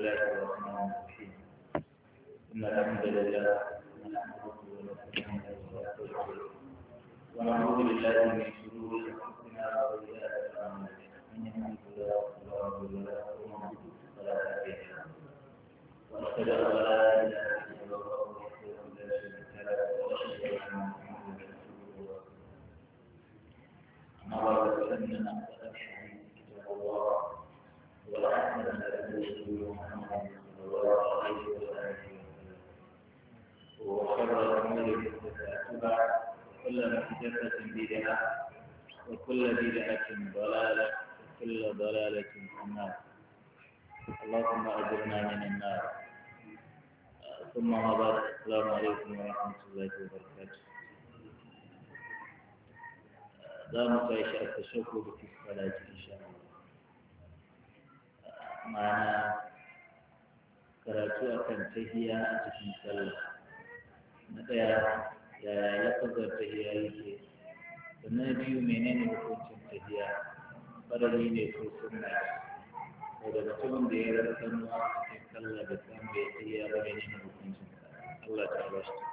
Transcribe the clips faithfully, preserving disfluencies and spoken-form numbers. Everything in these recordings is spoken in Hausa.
الله الرحمن الرحيم إن الحمد لله نحمده ونستعينه ونستغفره ونعوذ بالله من شرور أنفسنا وسيئات أعمالنا من يهده الله فلا مضل له ومن يضلل فلا هادي له وأشهد أن لا إله إلا الله وحده لا شريك له وأشهد أن محمدا رسول الله أما بعد فإننا أحسن الحديث كتاب الله وأحسن الهدي محمد صلى الله عليه وسلم وشر الأمور محدثاتها وكل محدثة بدعة وكل بدعة ضلالة وكل ضلالة في النار اللهم أجرنا من النار ثم ما بعد السلام عليكم ورحمة الله وبركاته دام تعيش التشكر في الصلاة إن شاء الله معنا karatu akan tahiya a cikin sallah na ɗaya yaya lafazar tahiya yake da na biyu menene hukuncin tahiya farali ne ko sunna ko da mutumin da ya rasa nuwa a cikin sallah da san bai tahiya ba menene hukuncin Allah ta ba shi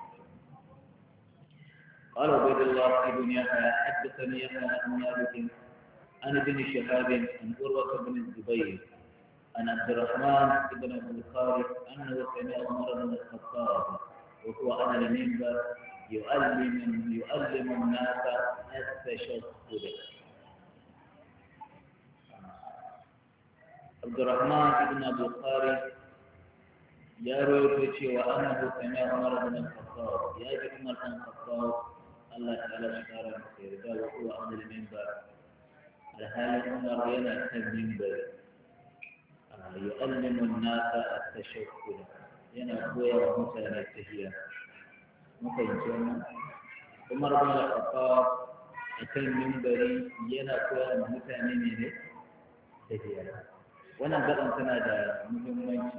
قال عبيد الله بن يحيى حدثني يحيى عن مالك عن ابن شهاب عن عروة بن الزبير عن عبد الرحمن بن ابي الخالد انه سمع عمر بن الخطاب وهو على المنبر يعلم يعلم الناس التشهد عبد الرحمن بن ابي الخالد يا رويتي وانه سمع عمر بن الخطاب يا عمر بن الخطاب الله تعالى شكرا خير وهو على المنبر الحال عمر ينا المنبر يعلم الناس التشكل ينا قوية ومثلا التهيئة ممكن يقولون عمر بن الخطاب أكل منبري ينا قوية ومثلا التهيئة وانا بقى سنة مهمة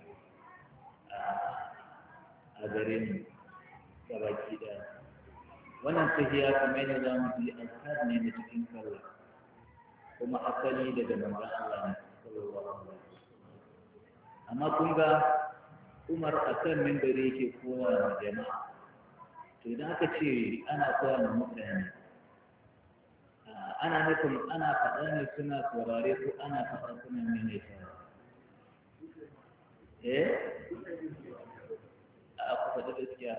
أدرين كباكي دا وانا التهيئة كمان يزام في أذكار نيمة تكين كلا وما أقلي لدى من الله صلى الله عليه وسلم amma kun ga Umar a kan mimbari yake kowa da jama'a to idan aka ce ana kowa da mutane ana nufin ana faɗa ne suna saurare ko ana faɗa suna mene ta eh a ku faɗa gaskiya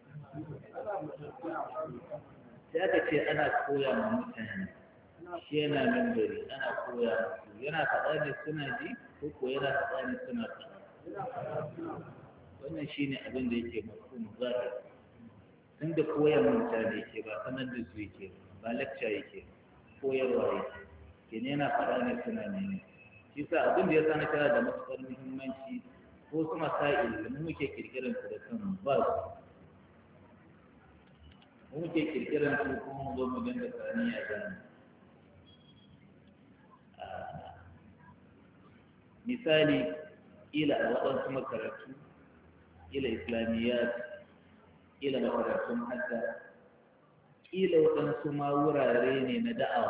sai aka ce ana koya ma mutane shi yana mimbari ana koya musu yana faɗa ne suna ji ko ko yana faɗa ne suna faɗa wannan shi ne abin da yake mafhum zahir tun da koyar mutane yake ba sanar da su yake ba lecture yake koyarwa yake kenan yana faɗa ne suna ne shi sa abin da ya sani tana da matuƙar muhimmanci ko su masail da mu muke kirkiran su da kanmu ba su mu muke kirkiran su kuma mu zo mu dinga saniya da misali ila a waɗansu makarantu ila islamiyyat ila makarantun hadda ila waɗansu ma wurare ne na da'awa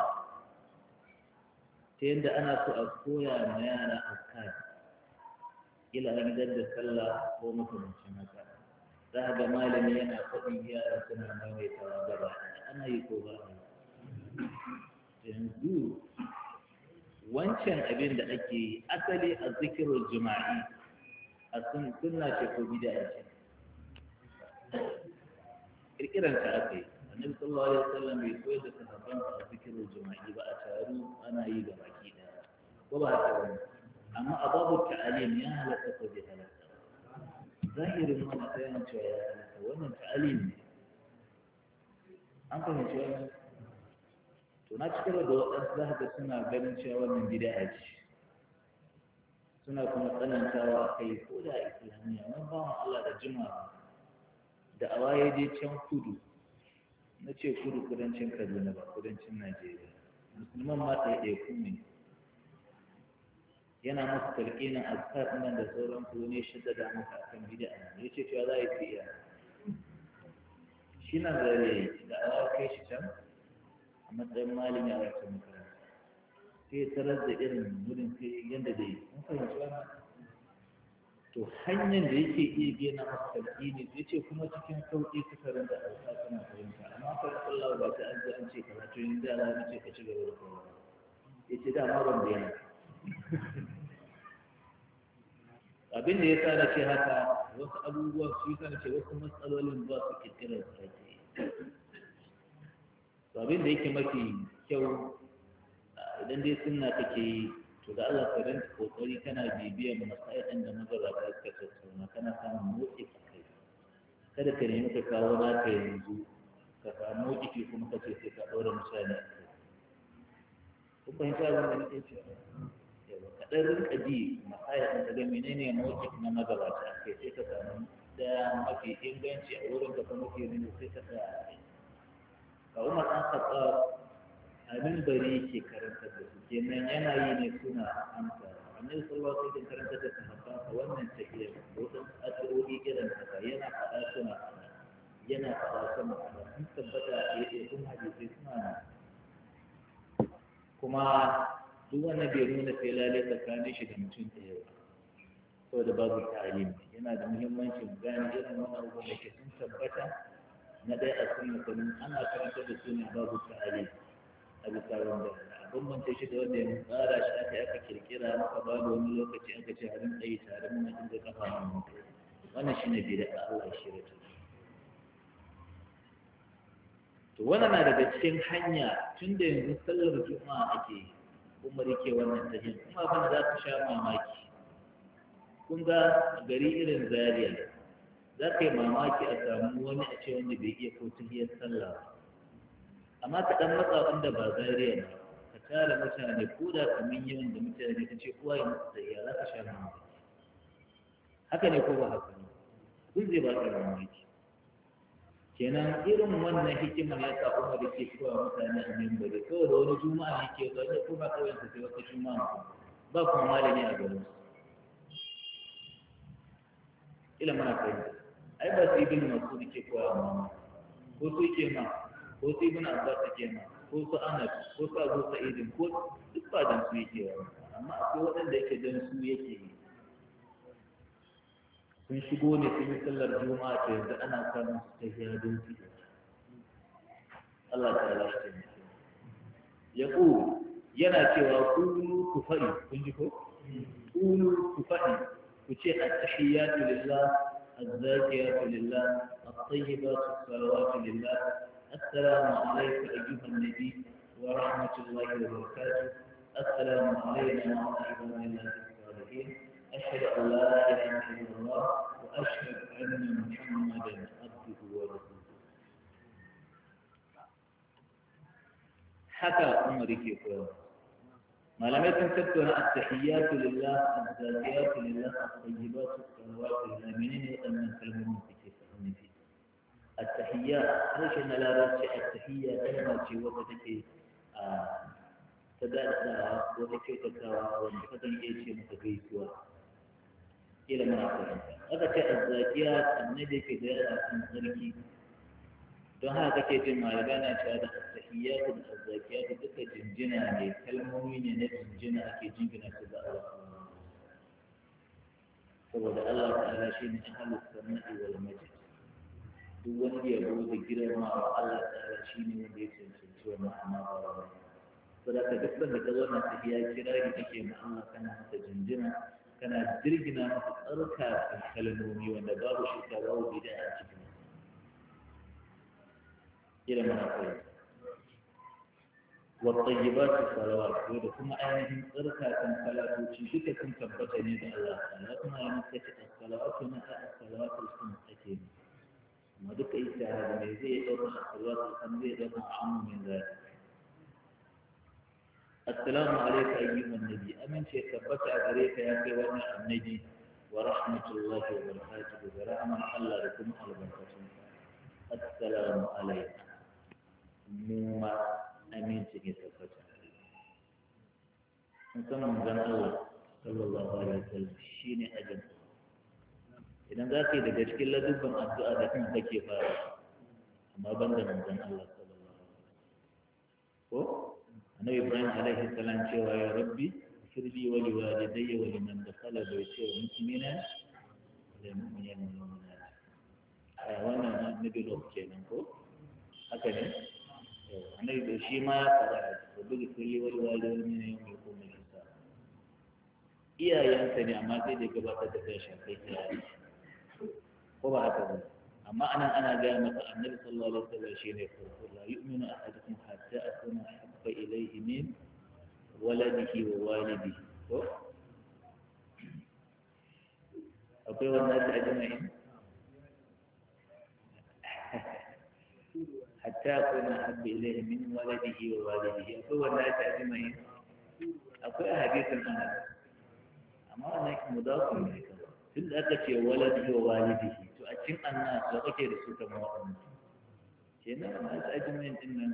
ta yadda ana so a koya ma yara azkar ila an gidan da sallah ko makamancin haka za ga malami yana faɗin yara suna maimaitawa gaba ana yi ko ba a yi yanzu wancan abin da ake yi asali a zikirar jima'i a sunna ce ko bid'a ce kirkiran ka aka yi annabi sallallahu alaihi wasallam bai koyar da sahabban a zikirar jima'i ba a taru ana yi ga baki daya ko ba haka ba amma a babu ta'alim ya halatta ko bai halatta zahirin wannan sai cewa ya halatta wannan ta'alim ne an fahimci wannan to na cikin da waɗansu za ka suna ganin cewa wannan bid'a ce suna kuma tsanantawa a kai ko da islamiyya wani bawan Allah da jima'a da a waye je can kudu na ce kudu kudancin Kaduna ba kudancin Najeriya musulman ma ɗaya ɗaya ku ne yana masa talƙinin azkar nan da sauran ku ne shidda da maka akan bid'a ya ce cewa za a yi fiya shi na zare da a kai shi can a matsayin malami a wata makaranta sai ya tarar da irin wurin sai yadda dai mun fahimci wannan to hanyar da yake iya gina masa ne sai ce kuma cikin sauƙi suka rinda alƙa suna fahimta amma fa Allah ba ta an ji an ce kaza to yin da Allah ce ka ci gaba da kowa yace da ma ban bayyana abin da yasa na ce haka wasu abubuwa su yasa na ce wasu matsalolin ba su kirkirar sarki to abin da yake mafi kyau idan dai sunna kake yi to da Allah ka rinka kokari kana bibiyar masailan da magabata suka tattauna kana samun motsi a kai kada ka nemi ka kawo naka yanzu ka samu motsi kuma ka ce sai ka ɗaura misali a kai kun fahimta abin da nake cewa yawa ka ɗan rinka ji masailan ka ga menene motsi na magabata a kai sai ka samu daya mafi inganci a wurin ka kuma mafi rinka sai ka tsaya a kai ka umar an kaɓa abin bari ke karanta da su kenan yana yi ne suna amsa annabi sallallahu alaihi wasallam karanta da sahabbansa wannan tafiyar wadan addu'o'i irin haka yana faɗa suna faɗa yana faɗa suna faɗa sun tabbata ya ce sun hadisi suna nan kuma duk wannan bai nuna sai lalai tsakanin shi da mutum ɗaya ba saboda babu ta'alim yana da muhimmanci mu gane irin wannan abubuwan da ke sun tabbata na ɗaya a sunna sanin ana karanta da su ne babu ta'alim a bisa wanda abin manta shi da wanda ya tsara shi aka aka kirkira maka ba da wani lokaci aka ce harin tsaye tare mun inda kafa mun mutu wannan shine bai da Allah shi rata to wannan na daga cikin hanya tun da yanzu sallar juma'a ake kuma rike wannan tahiyya kuma abin da za ku sha mamaki kun ga gari irin Zaria za ka yi mamaki a samu wani a ce wanda bai iya ko tahiyyar sallah ba amma ka dan matsa wanda ba Zariya ba ka tara mutane ko da kamin yawan da mutane ka ce kowa ya mutu da ya za ka sha mamaki haka ne ko ba haka ne kun zai ba ka mamaki kenan irin wannan hikimar ya sa Umar yake kowa mutane a membari saboda wani juma'a yake zuwa da ko ba kawai ta sai wata juma'a ba kuma malami a garin su ila mana fahimta ai ba su ibn Mas'ud ke kowa ma ko su ke ma ko sai ibn Abbas take ma ko su Anas ko su Abu Sa'id ko duk ba dan su yake wa amma akwai waɗanda yake dan su yake yi sun shigo ne sun yi sallar juma'a ta yanzu ana samun su ta hiya don su Allah ta lashe ne ya ku yana cewa kulu ku faɗi kun ji ko kulu ku faɗi ku ce at-tahiyyatu lillah az-zakiyatu lillah at-tayyibatu as-salawatu lillah السلام عليك أيها النبي ورحمة الله وبركاته السلام علينا وعلى عباد الله الصالحين أشهد أن لا إله إلا الله وأشهد أن محمدا عبده ورسوله حكى عمر كيف ما لم يكن تكون التحيات لله الزاكيات لله الطيبات الصلوات لله منين يتمنى كلمة كيف فيه التحيات ليش أن لا رأس التحية كلمة وتتكي تدعى وتكي تكوى وتكي يجي متكيسوا إلى ما أقول هذا كالزاكيات النبي في دائرة الزركي don haka kake jin malama cewa da tahiyatu da zakiyatu duka jinjina ne kalmomi ne na jinjina ake jingina su da Allah saboda Allah ta'ala shi ne ahlus sunnati wal majd duk wani yabo da girma wa Allah ta'ala shi ne wanda ya cancanci wannan amma ba wani saboda ka duk da ka zo na tahiya kirari kake ma Allah kana masa jinjina kana jirgina masa tsarka kalmomi wanda babu shi ka babu bid'a a cikin إلى ما أقول والطيبات الصلوات ودكما أيضا تركا كم صلاة وشيشك كم كبتني بالله لكن أنا مكتب الصلوات ومتى الصلوات الخمسة ما دك إجتهاد من زي أو الصلوات الخمسة يدفع عام من ذلك السلام عليك أيها النبي أمن شيء كبت عليك يا كوانا النبي ورحمة الله وبركاته ورحمة الله لكم البركة السلام عليكم mu ma aminci ne tabbata musamman zan Allah sallallahu alaihi wasallam shine ajin idan za ka yi daga cikin ladubban addu'a da kan kake fara amma ban da manzon Allah sallallahu alaihi wasallam ko annabi Ibrahim alaihi salam cewa ya rabbi firli wa liwalidayya wa liman dakhala bayti muslimina المؤمنين والمؤمنات وانا نبي له kenan ko haka ne annabi da shi ma ya fara da bugi kulli wal walidin ne mai kuma kisa iyayensa ne amma sai da gabatar da kai shafai iyaye ko ba haka ba amma anan ana ga maka annabi sallallahu alaihi wasallam shine farko la yu'minu ahadukum hatta akuna habba ilayhi min waladihi wa walidihi ko akwai wannan da ajma'in hatta akuna habba ilayhi min waladihi wa walidihi akwai wannan da ajma'in akwai hadisin anas amma wannan mudafun ne tun da aka ce waladihi wa walidihi to a cikin annas da kake da su kamar waɗannan kenan annas ajma'in din nan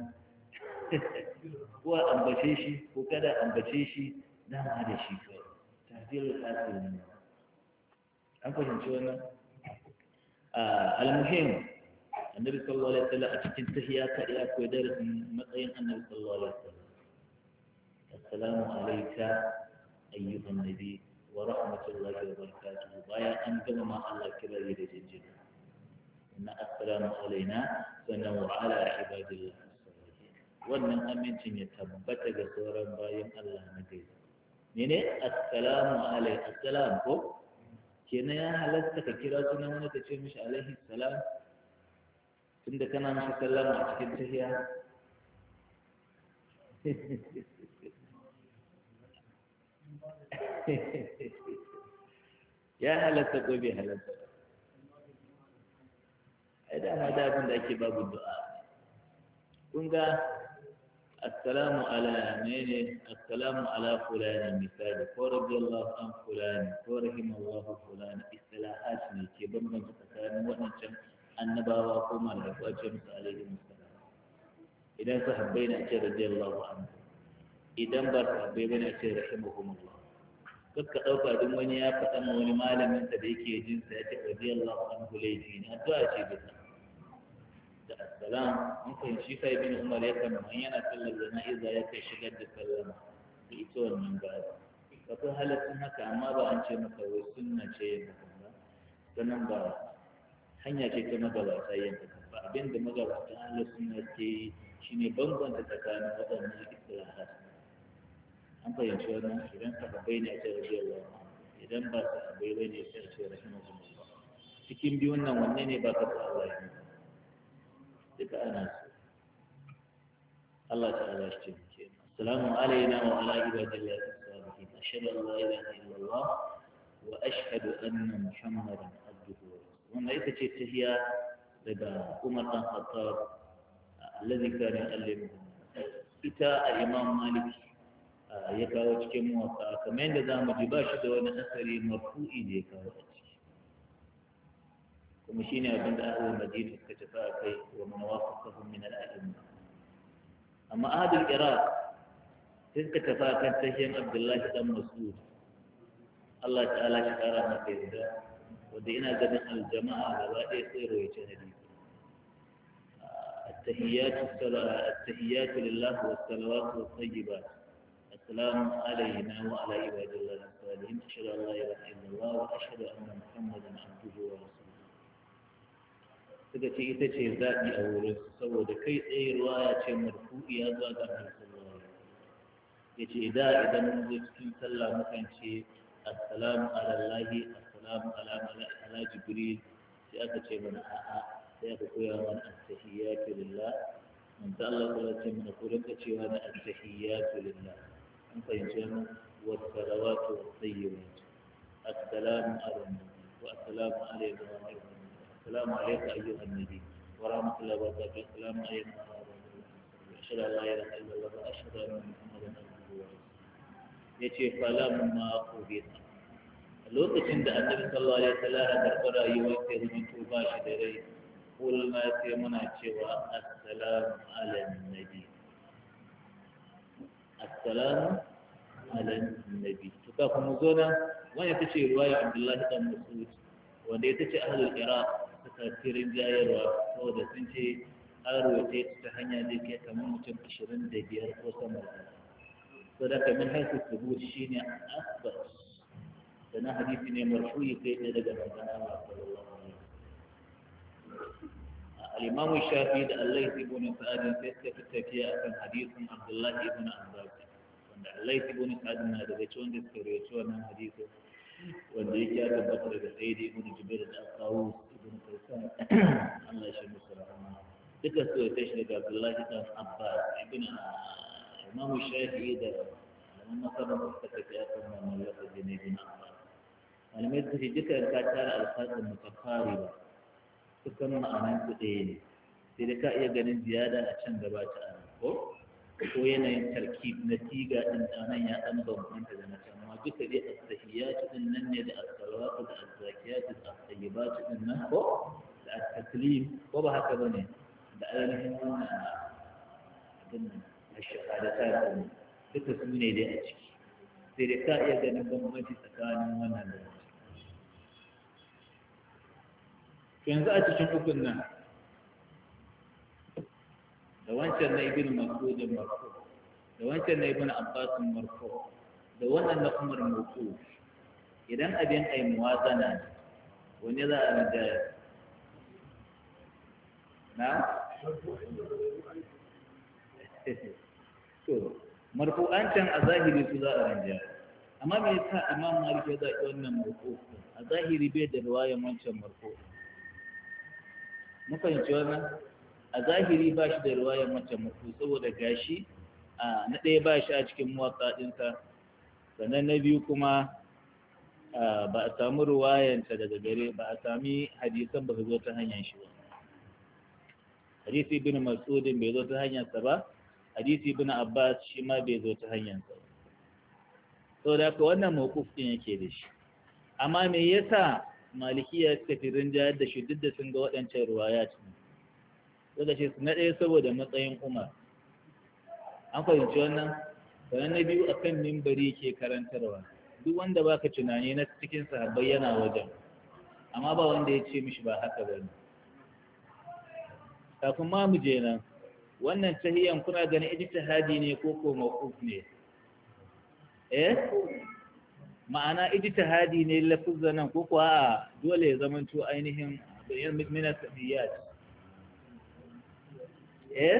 ko ambace shi ko kada ambace shi dan ma da shi kai tafsirul hasil ne an fahimci wannan al-muhim annabi sallallahu alaihi wasallam a cikin tahiyya kadai akwai darasin matsayin annabi sallallahu alaihi wasallam assalamu alayka ayyuhan nabi wa rahmatullahi wa barakatuh bayan an gama ma Allah kirari da jinjina inna assalamu alaina sannan wa ala ibadillah wannan amincin ya tabbata ga sauran bayan Allah na gari mene assalamu alai assalam ko kenan ya halatta ka kira sunan wani ka ce mishi alaihi salam tunda kana mishi sallama a cikin tahiyya ya halatta ko bai halatta ai da ma da abin da ake babu du'a kun ga assalamu ala mene assalamu ala fulani misali ko radiyallahu an fulani ko rahimallahu fulani istilahat ne ke bambanta tsakanin waɗancan annabawa ko malaiku a ce musu alaihi musallam idan sahabbai ne a ce radiyallahu anhu idan ba sahabbai bane a ce rahimahumullah kakka ɗauka duk wani ya faɗa ma wani malamin da yake jin sa ya ce radiyallahu anhu laifi ne addu'a ce bisa da assalam mun fahimci kai bin umar ya kan man yana sallar jana'iza ya kai shigar da sallama da ita wannan gaba akwai halattun haka amma ba an ce maka wai sunna ce yin haka ba sannan ba hanya ce ta magabata yin haka ba abinda magabata Allah sunna ke yi shine bambanta tsakanin waɗannan istilahat an fahimci wannan idan sahabbai ne a ce radiyallahu anhu idan ba sahabbai bane sai a ce rahimahullah cikin biyun nan wanne ne ba ka sa Allah ya duka ana so Allah ta'ala shi ce assalamu alaina wa ala ibadillahi as-salihin ashhadu an la ilaha illallah wa ashhadu anna muhammadan abduhu wa rasuluhu wannan ita ce tahiyya daga Umar dan Khattab alladhi kana yu'allimu ita al-Imam Malik ya kawo cikin muwatta kamar yadda za mu ji ba shi da wani asari marfu'i da ya kawo a ciki kuma shine abin da ahlul madina suka tafi a kai wa man wafaqahum min al-a'imma amma ahlul iraq sai suka tafi a kan tahiyan abdullahi dan mas'ud Allah ta'ala shi kara masa yarda wanda ina ganin aljama'a gaba ɗaya sai rawaita hadisi التحيات التحيات لله والصلوات والطيبات السلام علينا وعلى عباد الله الصالحين أشهد أن لا إله إلا الله وأشهد أن محمدا عبده ورسوله suka ce ita ce zaɓi a wurin saboda kai tsaye ruwaya ce marfu'i ya zuwa ga Annabi sallallahu alaihi wasallam yace da idan mun zo cikin sallah mukan ce assalamu ala allahi assalamu ala ala jibril sai aka ce mana a'a sai aka koya mana at-tahiyyatu lillah man ta Allah ya ce mana ko ranka cewa na at-tahiyyatu lillah an fahimci wannan wa salawatu wa tayyibat assalamu alaikum wa assalamu alaikum wa rahmatullahi السلام عليك أيها النبي ورحمة الله وبركاته السلام علينا أشهد أن لا إله إلا الله وأشهد أن محمدا عبده ورسوله yace falamma qubita lokacin da annabi sallallahu alaihi wasallam ya karɓi rayuwar sai zaman to ba shi da rai kulma sai muna cewa assalamu ala nabi assalamu ala nabi to kafin mu zo nan wannan tace riwaya Abdullahi dan Mas'ud wanda ita ce ahlul iraq tasirin jayarwa saboda sun ce an rawaite ta hanya da ke kamar mutum ashirin da biyar ko sama da so da kamar haifu subut shi ne asbat sannan hadisi ne marfu'i kai ne daga manzon Allah sallallahu alaihi wasallam. al-Imam Shafi'i da Allah ibn Sa'd sai suka tafiya akan hadisin Abdullah ibn Abbas wanda Allah ibn Sa'd na daga cikin da suka rawaito wannan hadisin wanda yake ya tabbata daga Sayyid ibn Jubair da Al-Qawus ibn Kaysan Allah ya shi musu rahama duka su ta shi daga Abdullah ibn Abbas ibn Imam Shafi'i da malaman masabar suka tafiya akan wannan lafazin ibn Abbas malamai su ce duka ka tara alfazin mutafariba dukkan ma'anan su ɗaya ne sai da ka iya ganin ziyada a can gaba ta ana ko ko yanayin tarkib na tiga ɗin ɗanan ya ɗan bambanta da na can amma duka dai as-tahiyatu ɗin nan ne da as-salawatu da az-zakiyatu da as-tayyibatu ɗin nan ko da at-taslim ko ba haka bane da ainihin wannan abin nan ash-shahadatan duka su ne dai a ciki sai da ka iya ganin bambanci tsakanin wannan da yanzu a cikin ukun nan da wancan na ibn mas'udin marfu da wancan na ibn abbasin marfu da wannan na umar marfu idan abin ai muwazana wani za a rinjaya na to marfu'ancan a zahiri su za a rinjaya amma me yasa imam malik ya zaɓi wannan marfu a zahiri bai da riwayan wancan marfu mun fahimci wannan a zahiri ba shi da riwayar mace mutu saboda gashi na ɗaya ba shi a cikin muwatsa ɗinsa sannan na biyu kuma ba a samu riwayanta daga gare ba a sami hadisan ba su zo ta hanyar shi ba hadisi ibn mas'udin bai zo ta hanyarsa ba hadisi ibn abbas shi ma bai zo ta hanyarsa ba saboda haka wannan mawquf ɗin yake da shi amma me yasa malikiya suka fi rinjayar da shi duk da sun ga waɗancan ruwaya ce suka ce na ɗaya saboda matsayin umar an fahimci wannan sannan na biyu a kan mimbari ke karantarwa duk wanda baka tunani na cikin sahabbai yana wajen amma ba wanda ya ce mishi ba haka ba ne kafin ma mu je nan wannan tahiyan kuna ganin ijtihadi ne ko ko mawquf ne eh ma'ana ijtihadi ne lafuzan nan ko kuwa a dole ya zamanto ainihin bayan min as-sabiyat eh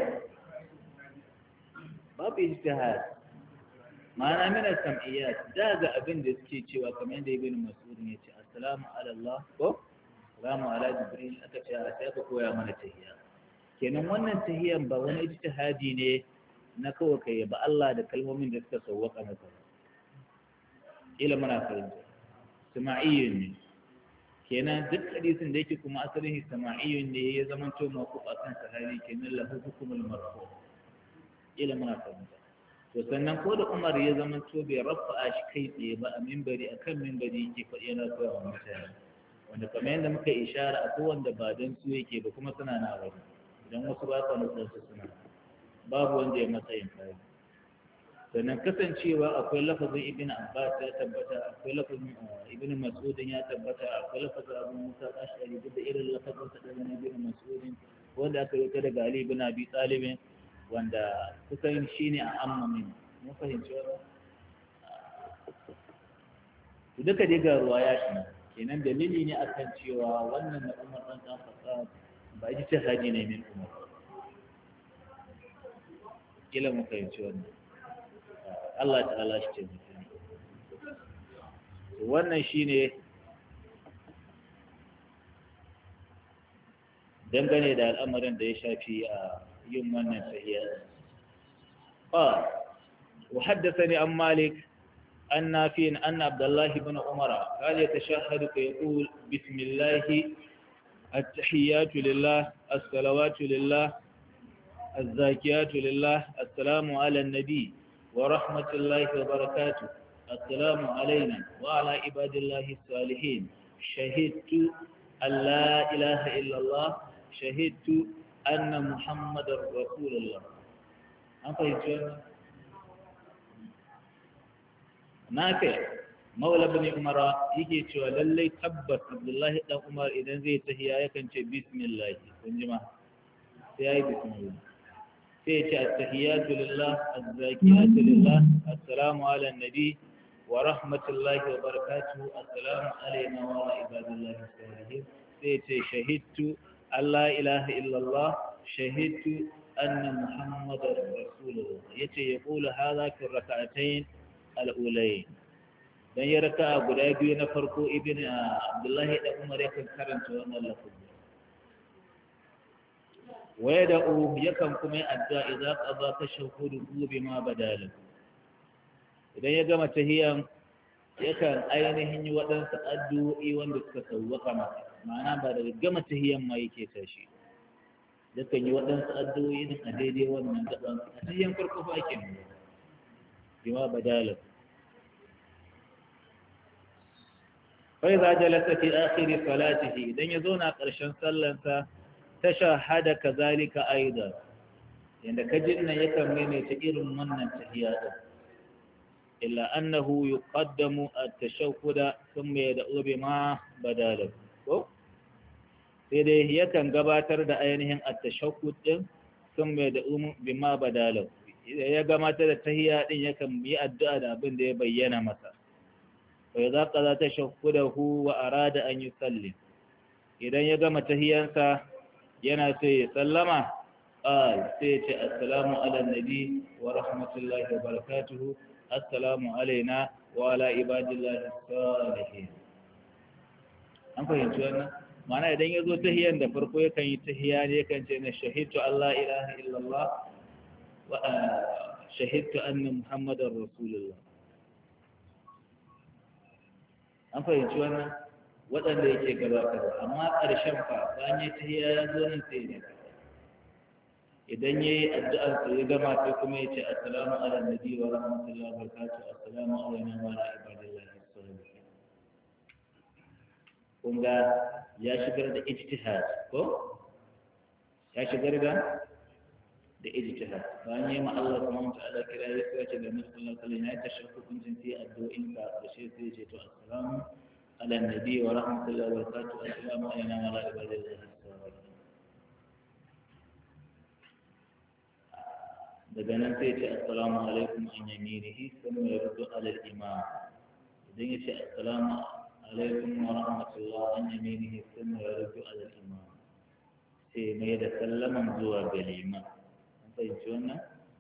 babu ijtihad ma'ana min as-sam'iyat daga abin da suke cewa kamar yadda ibn mas'ud ne ce assalamu ala Allah ko assalamu ala jibril aka ce a sai ka koya mana tahiyya kenan wannan tahiyyan ba wani ijtihadi ne na kawai kai ba Allah da kalmomin da suka sauwaka maka ila mana fahimta sama'iyyun ne kenan duk hadisin da yake kuma asalin sama'iyyun ne ya zama to mako akan sahabi kenan lahu hukumul marfu ila mana fahimta to sannan ko da Umar ya zama to bai rafa shi kai tsaye ba a minbari akan minbari yake faɗi yana koya wa mutane wanda kamar yadda muka ishara a wanda ba dan su yake ba kuma suna na bari idan wasu ba sa nutsa su suna babu wanda ya matsayin kai sannan kasancewa akwai lafazin ibn abbas ya tabbata akwai lafazin ibn mas'ud ya tabbata akwai lafazin abu musa ashari duk da irin lafazin sa daga ibn mas'ud wanda aka yi daga ali ibn abi talib wanda kusan shine a amma min mun fahimci wannan to duka dai ga ruwaya shi kenan dalili ne akan cewa wannan na umar dan dan fasa ba ji ta haji ne min umar kila mun fahimci wannan Allah ta'ala shi ce mutum wannan shine dangane da al'amarin da ya shafi a yin wannan tahiyya qala wa haddathani an malik an nafi an abdullah ibn umara qala yatashahhadu fa yaqul bismillah at-tahiyyatu lillah as-salawatu lillah az-zakiyatu lillah assalamu ala an-nabi ورحمة الله وبركاته السلام علينا وعلى عباد الله الصالحين شهدت أن لا إله إلا الله شهدت أن محمد رسول الله أنت يتشاهد نافع مولى بن عمر يجي تشوى للي تبت عبد الله بن عمر إذا زي تهيا يكن بسم الله ونجمع سيأي بسم الله سيأتي التحيات لله الزاكيات لله السلام على النبي ورحمة الله وبركاته السلام علينا وعلى عباد الله الصالحين سيتي شهدت أن لا إله إلا الله شهدت أن محمد رسول الله يتي يقول هذا في الركعتين الأولين dan ya raka guda biyu na farko ibn Abdullahi da Umar yakan karanta wannan lafazi waya da u yakan kuma yi addu'a idza qada tashahhudu bima badala idan ya gama tahiyan yakan ainihin yi waɗansu addu'o'i wanda suka sauwaka masa ma'ana ba daga gama tahiyan ma yake tashi yakan yi waɗansu addu'o'i din a daidai wannan gaban a tahiyan farko fa ake nuna bima badala فإذا جلس في آخر صلاته إذن يزون قرشن صلنسا تشهد كذلك أيضا عند كجلنا يكمل تئر من التحيات إلا أنه يقدم التشهد ثم يدعو بما بداله sai yakan gabatar da ainihin at-tashahhud din sun mai da bima badalau ya gabatar da tahiyya din yakan yi addu'a da abin da ya bayyana masa وإذا قضى تشهده وأراد أن يسلم إذا يقام تهيانسا يناسي سلم قال سيتي السلام على النبي ورحمة الله وبركاته السلام علينا وعلى عباد الله الصالحين an fahimci wannan ma'ana idan ya zo tahiyan da farko yakan yi tahiya ne yakan ce na shahidtu Allah ilaha illallah wa shahidtu anna muhammadar rasulullah an fahimci wannan waɗanda yake gabatarwa amma ƙarshen fa bayan ya tahiya ya zo nan sai ne idan ya yi addu'ar sa ya gama sai kuma ya ce assalamu ala nabi wa rahmatullahi wa barakatuh assalamu alaina wa ala ibadillahi salihin kun ga ya shigar da ijtihad ko ya shigar da da ijtihad bayan ya ma Allah subhanahu wa ta'ala kira ya ce da Nabi sallallahu alaihi wasallam ya tashakku kun jin sai addu'o'in ka da shi sai ya ce to assalamu ala nabi wa rahmatullahi wa barakatuh assalamu alaina wa ala ibadillahi salihin daga nan sai ya ce assalamu alaikum an yaminihi thumma yaruddu ala al-imam idan ya ce assalamu alaikum wa rahmatullahi an yaminihi thumma yaruddu ala al-imam sai mai da sallaman zuwa ga liman fahimci wannan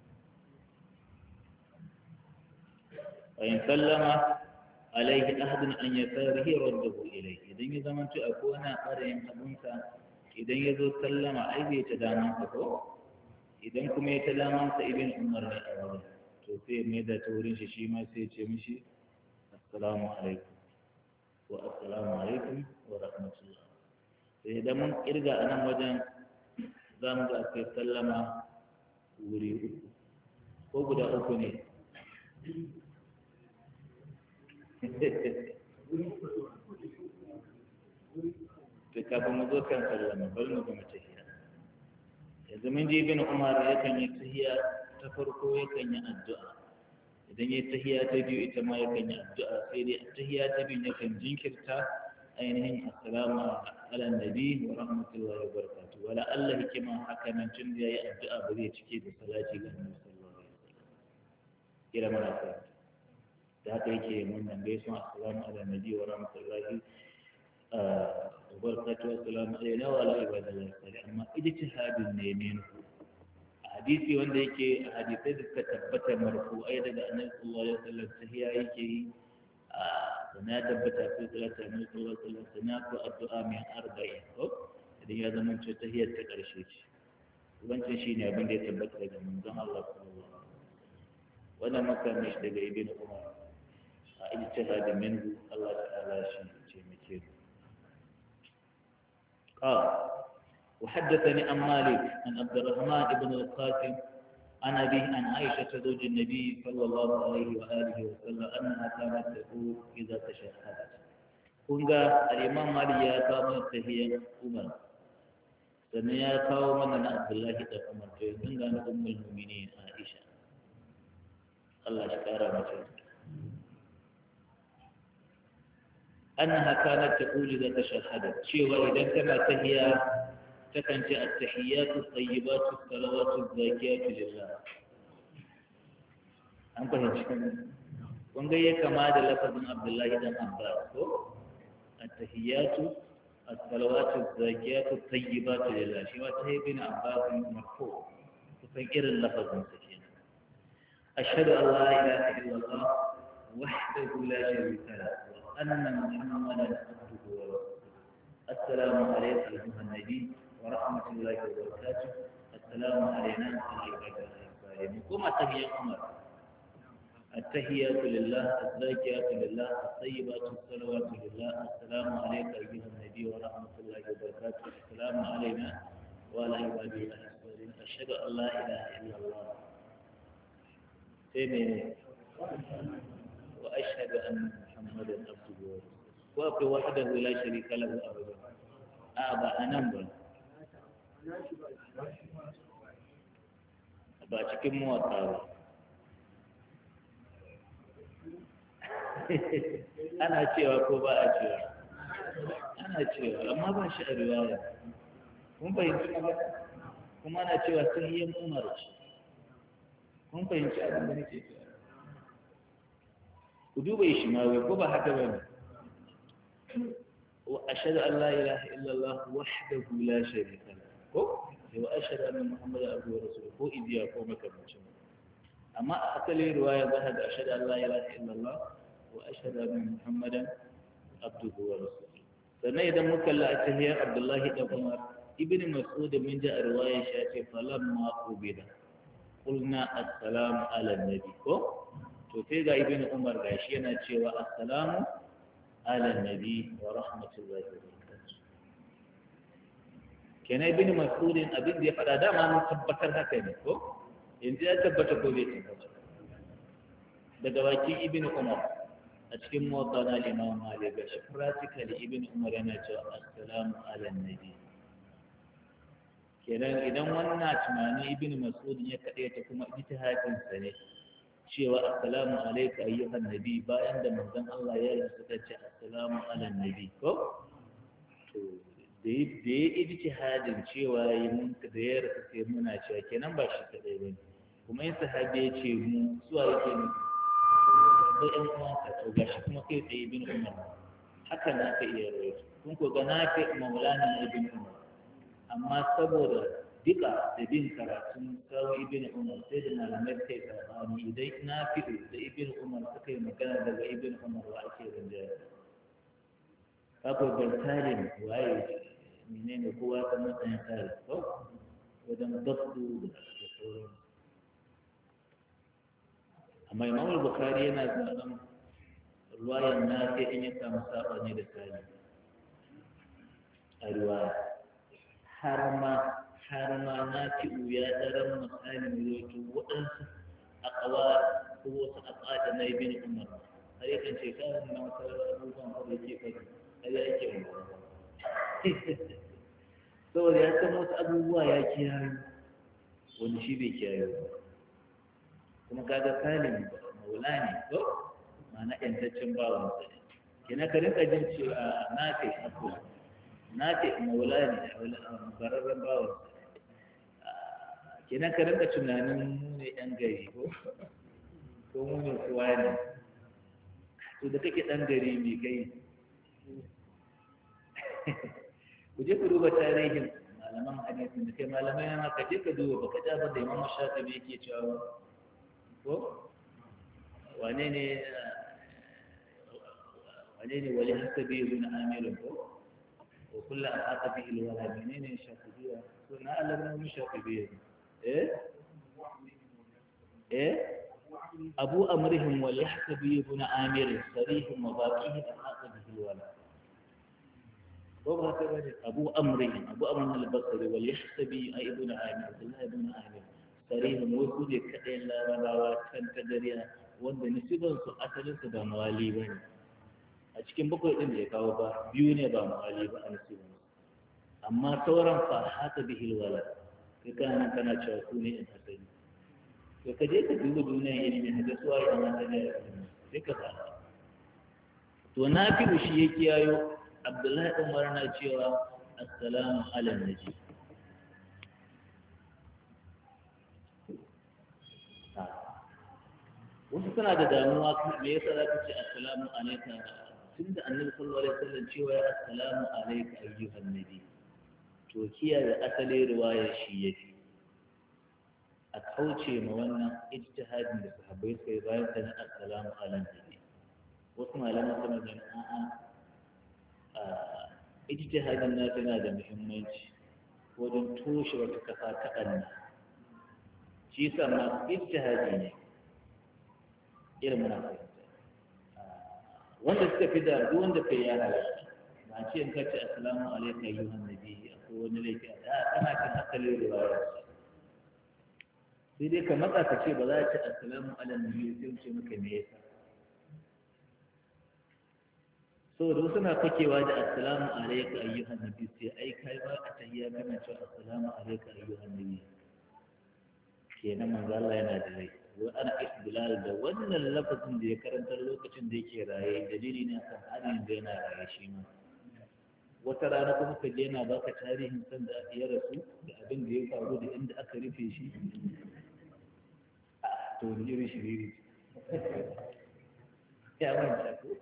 wayin sallama alaihi ahadun an yasarihi raddahu ilayhi idan ya zama to akwai wani ɓarayin abunsa idan ya zo sallama ai bai ta daman sa ko idan kuma ya ta daman sa ibn umar ne a wurin to sai mai da ta wurin shi shi ma sai ce mishi assalamu alaikum wa assalamu alaikum wa rahmatullah sai idan mun kirga a nan wajen za mu ga akwai sallama wuri uku ko guda uku ne to kafin mu zo kan sallama bari mu gama tahiya yanzu mun ji ibn umar yakan yi tahiya ta farko yakan yi addu'a idan ya tahiya ta biyu ita ma yakan yi addu'a sai dai tahiya ta biyu yakan jinkirta ainihin assalamu ala nabi wa rahmatullahi wa barakatuh wala Allah hikima haka nan tun da yayi addu'a ba zai cike da salati ga Annabi sallallahu alaihi wasallam kira mana sai da haka yake mun nan gaisuwa assalamu ala nabi wa rahmatullahi wa barakatuh assalamu alayna wa ala ibadillahi salih amma ijtihadin ne min hadisi wanda yake hadisai da suka tabbata marfu'ai daga Annabi sallallahu alaihi wasallam tahiya yake yi sana tabbata fi salatar Annabi sallallahu alaihi wasallam sana ko addu'a min arba'in ko idan ya zama ce tahiyar ta karshe ce wancan shine abin da ya tabbata daga manzon Allah sallallahu alaihi wasallam wannan makamish daga ibn Umar a ijtihad minhu Allah ta'ala shi ce muke قال وحدثني عن مالك عن عبد الرحمن بن القاسم عن أبيه عن عائشة زوج النبي صلى الله عليه وآله وسلم أنها كانت تقول إذا تشهدت كنغا الإمام مالك يا كامل تهيا عمر sannan ya kawo mana na Abdullahi da Umar to yanzu ga na ummul mu'minin Aisha Allah ya kara mata annaha kanat taqulu idza tashahhadat cewa idan kana tahiya takan ce at-tahiyyatu at-tayyibatu as-salawatu az-zakiyatu lillah an fahimci kan kun ga ya kama da lafazin Abdullahi dan Abbas ko at-tahiyatu as-salawatu az-zakiyatu at-tayyibatu lillah shi ma ta ibn Abbas marfu kusan irin lafazin sa kenan ashhadu an la ilaha illallah wahdahu la sharika lahu wa anna muhammadan abduhu wa rasuluhu assalamu alayka ayyuhan nabiy wa rahmatullahi wa barakatuh assalamu alayna wa ala ibadillahi as-salihin kuma tahiyya umar التحيات لله الزاكيات لله الطيبات الصلوات لله السلام عليك أيها النبي ورحمة الله وبركاته السلام علينا وعلى عباد الله الصالحين أشهد أن لا إله إلا الله سيدي وأشهد أن محمدا عبده ورسوله وفي وحده لا شريك له أبدا أبا أنبل أبا cikin muwatta ana cewa ko ba a cewa ana cewa amma ba shi a riwaya kun fahimci magana kuma ana cewa tahiyyan umar ce kun fahimci abin da nake cewa ku duba ishmawi ko ba haka bane wa ashhadu an la ilaha illallah wahdahu la sharika lahu ko wa ashhadu anna muhammadan abduhu wa rasuluhu ko idiya ko makamancin amma a asalin riwaya za ka ga ashhadu an la ilaha illallah وأشهد أن محمدا عبده ورسوله sannan idan muka la tahiyar Abdullahi da Umar ibn Mas'ud min da riwaya shafi falamma ubida qulna assalamu ala nabi ko to sai ga ibn Umar gashi yana cewa assalamu ala nabi wa rahmatullahi wa barakatuh kenan ibn Mas'ud abin da ya fada dama mun tabbatar haka ne ko yanzu ya tabbata ko bai tabbata daga bakin ibn Umar a cikin motsa na Imam Malik ga shi practically Ibn Umar yana cewa assalamu ala nabi kenan idan wannan tunani Ibn Mas'ud ya kade ta kuma ijtihadin sa ne cewa assalamu alayka ayyuhan nabi bayan da manzon Allah ya yi suka ce assalamu ala nabi ko to da da ijtihadin cewa yi mun da ya rasa sai muna cewa kenan ba shi kadai bane kuma in sahabi ya ce mu suwa yake ne ko ɗan uwanka to gashi kuma kai tsaye bin umar haka na ka iya rawaito kun ko ga na fi maulana na ibn umar amma saboda duka da bin karatun sawo ibn umar sai da malamai kai sabani idan na fi da ibn umar suka yi magana daga ibn umar wa ake rinjaya haka ga tarin waye menene kowa kan matsayin tarin ko wajen dabdu da sauran amma imam al-bukhari yana zaɓen ruwayan na sai in ya samu saɓani da tsari a ruwaya har ma har ma na ci ya ɗaran misali wato waɗansu a ƙawa ko wasu a ƙada na ibn umar har yakan ce kawai na wasu abubuwan ko da ke faɗi har ya ke umar saboda ya san wasu abubuwa ya kiyaye wani shi bai kiyaye ba kuma kaga salim maula ne ko ma'ana yantaccen bawan sa ne kina ka rinka jin cewa na kai akwai na ce maula ne bararren bawan sa kina ka rinka tunanin mu ne yan gari ko ko mu ne kuwa ne to da kake dan gari mai kai ku je ku duba tarihin malaman hadisin da kai malamai ma ka je ka duba baka ja ba da Imam Shafi'i yake cewa ko wane ne wane ne wali hasabi ibn amir ko wa kullu ahata bihi alwala menene shafi'iyya to na Allah ne shafi'iyya eh eh abu amrihim wal yahsabi ibn amir sarihum wa baqihim ahata bihi alwala ko ba ka bane abu amrihim abu amr al-basri wal yahsabi ibn amir abdullah ibn amir tarihin wasu ne kaɗai larabawa can ta dariya wanda nisibansu asalinsu ba mawali ba ne a cikin bakwai ɗin da ya kawo ba biyu ne ba mawali ba a nisibansu amma sauran fa haka bi hilwala kai kana kana cewa su ne in hasali to ka je ka duba duniyar ilimin hada suwa ya ma ta gaya sai ka fara to na fi shi ya kiyayo abdullahi umar na cewa assalamu ala naji wasu suna da damuwa me yasa za ka ce assalamu alaika tun da annabi sallallahu alaihi wasallam cewa ya assalamu alaika ayyuhan nabi to kiyaye asalin riwayar shi yafi a kauce ma wannan ijtihadin da sahabbai suka yi bayan sanin assalamu alaikum wasu malaman suna ganin a'a ijtihadin na tana da muhimmanci wajen toshe wata kafa ta Allah shi yasa ma ijtihadi ne irin muna fahimta wanda suka fi da duk wanda kai ya halatta ba ce in kace assalamu alaikum ayyuhan nabi akwai wani laifi a kana kan asalin riwaya sai dai ka matsa ka ce ba za a ce assalamu ala nabi sai ce maka me yasa saboda wasu na fakewa da assalamu alaikum ayyuhan nabi sai ai kai ba a tahiyya kana cewa assalamu alaikum ayyuhan nabi kenan manzo Allah yana da rai wa ana istidlal da wannan lafazin da ya karanta lokacin da yake raye dalili ne akan halin da yana raye shi ma wata rana kuma ka je yana baka tarihin san da ya rasu da abin da ya faru da inda aka rufe shi to jiri shiriri ya manta ko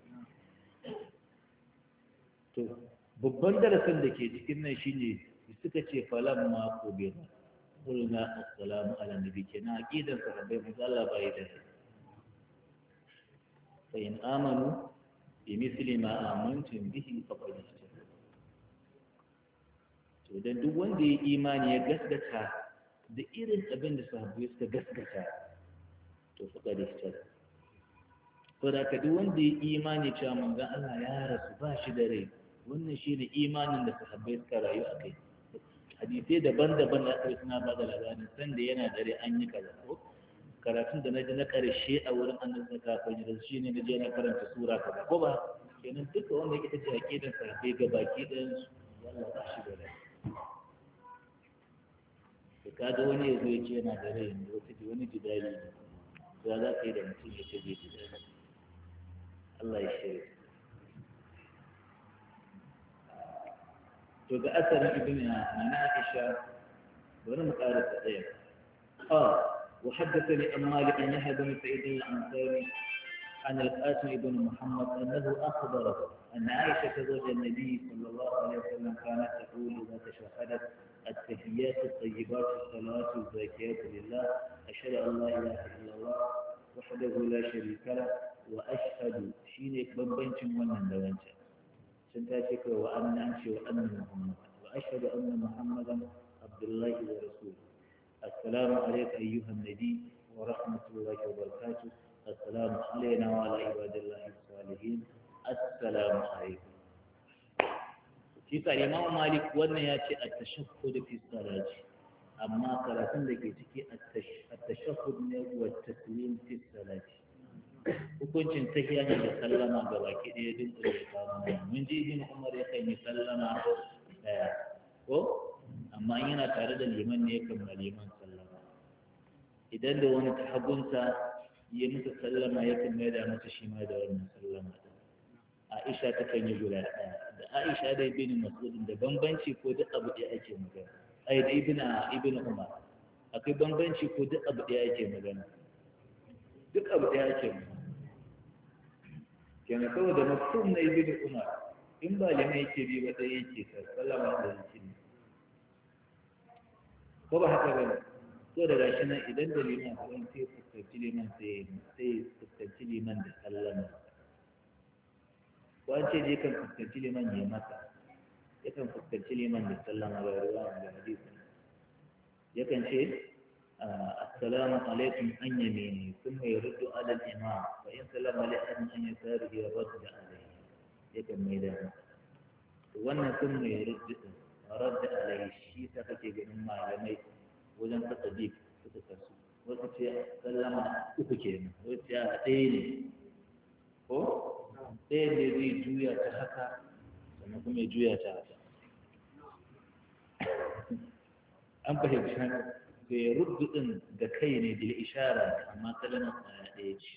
to babban darasin da ke cikin nan shine suka ce falan ma ko bai قلنا السلام على النبي كنا أكيد صحابي مزالة بايدة فإن آمنوا بمثل ما آمنتم به فقد اهتدوا idan duk wanda ya imani ya gaskata da irin abin da sahabbai suka gaskata to faqad ihtada to da ka duk wanda ya imani cewa manzon Allah ya rasu ba shi da rai wannan shine imanin da sahabbai suka rayu a kai hadisai daban-daban da aka yi suna ba da labarin sanda yana dare an yi kaza ko karatun da na ji na karshe a wurin annabi kafin da shi ne na je na karanta sura kaza ko ba kenan duka wanda yake ta aqidar sahabbai ga baki ɗayan su Allah ba shi da rai to kaga wani ya zo ya ce yana da rai yanzu wata wani jidali ne to za ka yi da mutum ya ce bai jidali Allah ya shirya to ga asarin ibn Aisha wani muqarrar ta daya قال وحدثني عن مالك بن يحيى بن سعيد الأنصاري عن القاسم بن محمد أنه أخبره أن عائشة زوج النبي صلى الله عليه وسلم كانت تقول إذا تشهدت التحيات الطيبات الصلوات الزاكيات لله أشهد أن لا إله إلا الله وحده لا شريك له وأشهد شينك بنبنش من دوانش سنتاتك وأن أنشي وأن محمد وأشهد أن محمدا عبد الله ورسوله السلام عليك أيها النبي ورحمة الله وبركاته السلام علينا وعلى عباد الله الصالحين السلام عليكم shi ka Imam Malik wannan ya ce at-tashahhud fi salat amma karatun da ke ciki at-tashahhud ne wa taslim fi salat hukuncin tahiyya ne da sallama ga baki ɗaya din da kawo mun ji ibn Umar ya kai sallama daya ko amma yana tare da liman ne kan liman sallama idan da wani tahabbunsa ya musu sallama ya kan mai da mata shi ma da wannan sallama Aisha ta kan yi guda ɗaya da Aisha da ibn Mas'ud da bambanci ko duk abu ɗaya ake magana ai da ibn ibn Umar akwai bambanci ko duk abu ɗaya ake magana duk abu ɗaya ake magana kenan saboda mafhum na ibn Umar in ba limai yake bi ba ɗaya yake ka sallama da yake ne ko ba haka bane so da gashi nan idan da liman ko in sai fuskanci liman sai sai fuskanci liman da sallama ko an ce je kan fuskanci liman ya masa yakan fuskanci liman da sallama ga ruwa da hadisi yakan ce assalamu alaikum an yamini thumma yurdu ala al-imam fa in sallama li an an yasarihi radd alayhi yakan mai da wannan thumma yurdu radd alayhi shi ta kake ganin malamai wajen tasdiq suka kasu wasu ce sallama uku kenan wasu ce a ɗaya ne ko ɗaya ne zai juya ta haka sannan kuma ya juya ta haka an fahimci haka da ya ruddu ɗin da kai ne da ishara amma sallama ɗaya ɗaya ce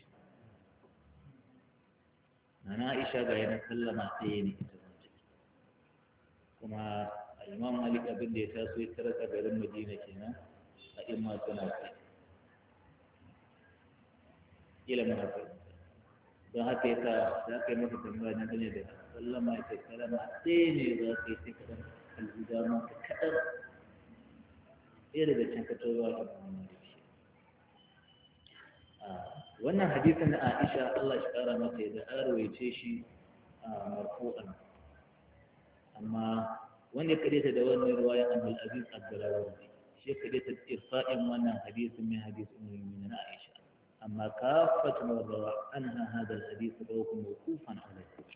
na na isha ga yana sallama ɗaya ne ita zance kuma imam malik abin da ya taso ya tarasa garin madina kenan a imma suna kai kila mana fahimta don haka ya sa za ka yi masa tambaya na gane da sallama ya ce kalama ɗaya ne za ka yi sai kaɗan kalli dama ka kaɗan ɗaya daga can ka tozo a kan da shi wannan hadisin na Aisha Allah shi ƙara mata da an rawaice shi marfu'an amma wanda ya kadeta da wannan riwaya an al-Aziz ad-Dalawi shi kadeta irfa'in wannan hadisin min hadisin mu'minin Aisha amma kafat marra anha hada al-hadith rawkum mawqufan alayhi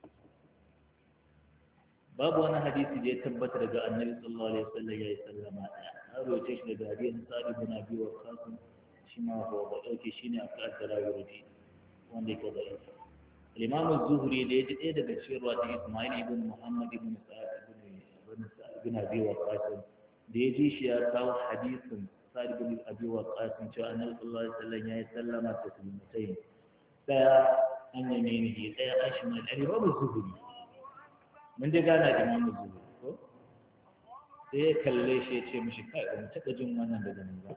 babu wani hadisi da ya tabbata daga annabi sallallahu alaihi wasallam yayi sallama daya an rawaice shi daga hadisin Sa'id ibn Abi Waqqas shi ma ba ba dauke shine a ad-Dalawi wanda yake da ita الإمام الزهري ده يجد إيه ده بشير وادي إسماعيل بن محمد بن سعد بن بن أبي وقاص ده يجي شيء كاو حديث سعد بن أبي وقاص شو أن الله صلى الله عليه وسلم تسليمتين ده أن يمينه ده أشمل الإمام الزهري من ده قال الإمام الزهري ده كله شيء شيء مش كاي ومتقجم وانا بدنا الله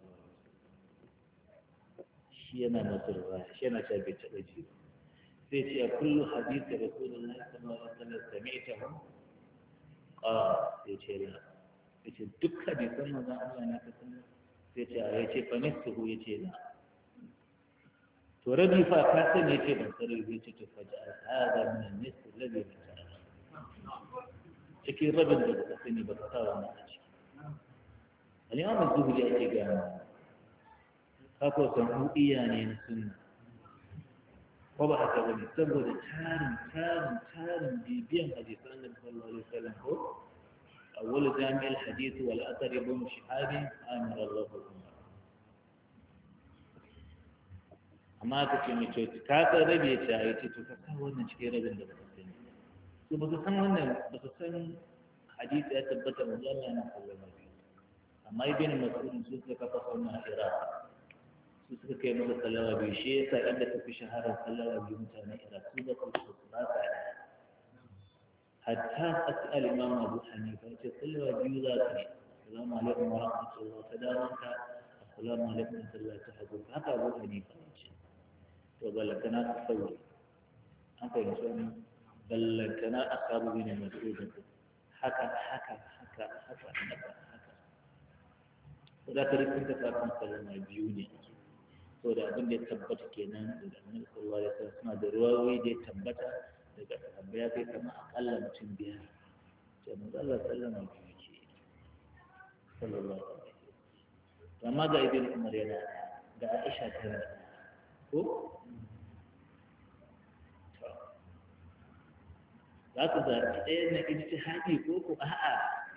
شيء أنا نصر شيء أنا شايف تقجم سيتي كل حديث رسول الله صلى الله عليه وسلم سمعته قال سيتي لا سيتي دك حديثا ما ذا الله نكتب سيتي يتي فنسه يتي لا تربي فكاسن يتي بنصري يتي تفجأ هذا من النسل الذي نتعلم cikin rabin da baka sani ba ka sa wannan a ciki al-imam az-zuhri yake ga haka san iya ne na sunna ko ba haka bane saboda tarin tarin tarin bibiyan hadisan Annabi sallallahu alaihi wasallam ko awwal jami' al-hadith wal athar ibn shihab amara Allah amma ka ce mai ce ka ka rabe ta yi ce to ka san wannan cikin rabin da baka sani to baka san wannan baka san hadisi ya tabbata manzo Allah yana sallama amma ibn Mas'ud su suka kafa sunna Iraq su suka kai masa sallama biyu shi yasa inda tafi shaharar sallama biyu mutanen Iraq su da su ba sa da hatta as'al imam Abu Hanifa ce sallama biyu za ka yi assalamu alaikum wa rahmatullahi wa tadawanka assalamu alaikum wa rahmatullahi wa tahadduk haka Abu Hanifa ce to balantana ka sauri an fahimci wani ballantana ashabu bin Mas'ud haka haka haka haka haka haka to da ka rikin ta kan sallama biyu ne so da abin da ya tabbata kenan daga annabi sallallahu alaihi wasallam suna da ruwayoyi da ya tabbata daga sahabbai ya kai kama akalla mutum biyar to manzo Allah sallama biyu ce sallallahu alaihi wasallam amma ga ibn Umar yana da Aisha tana ko za ku zaɓi ɗaya na ijtihadi ko ko a'a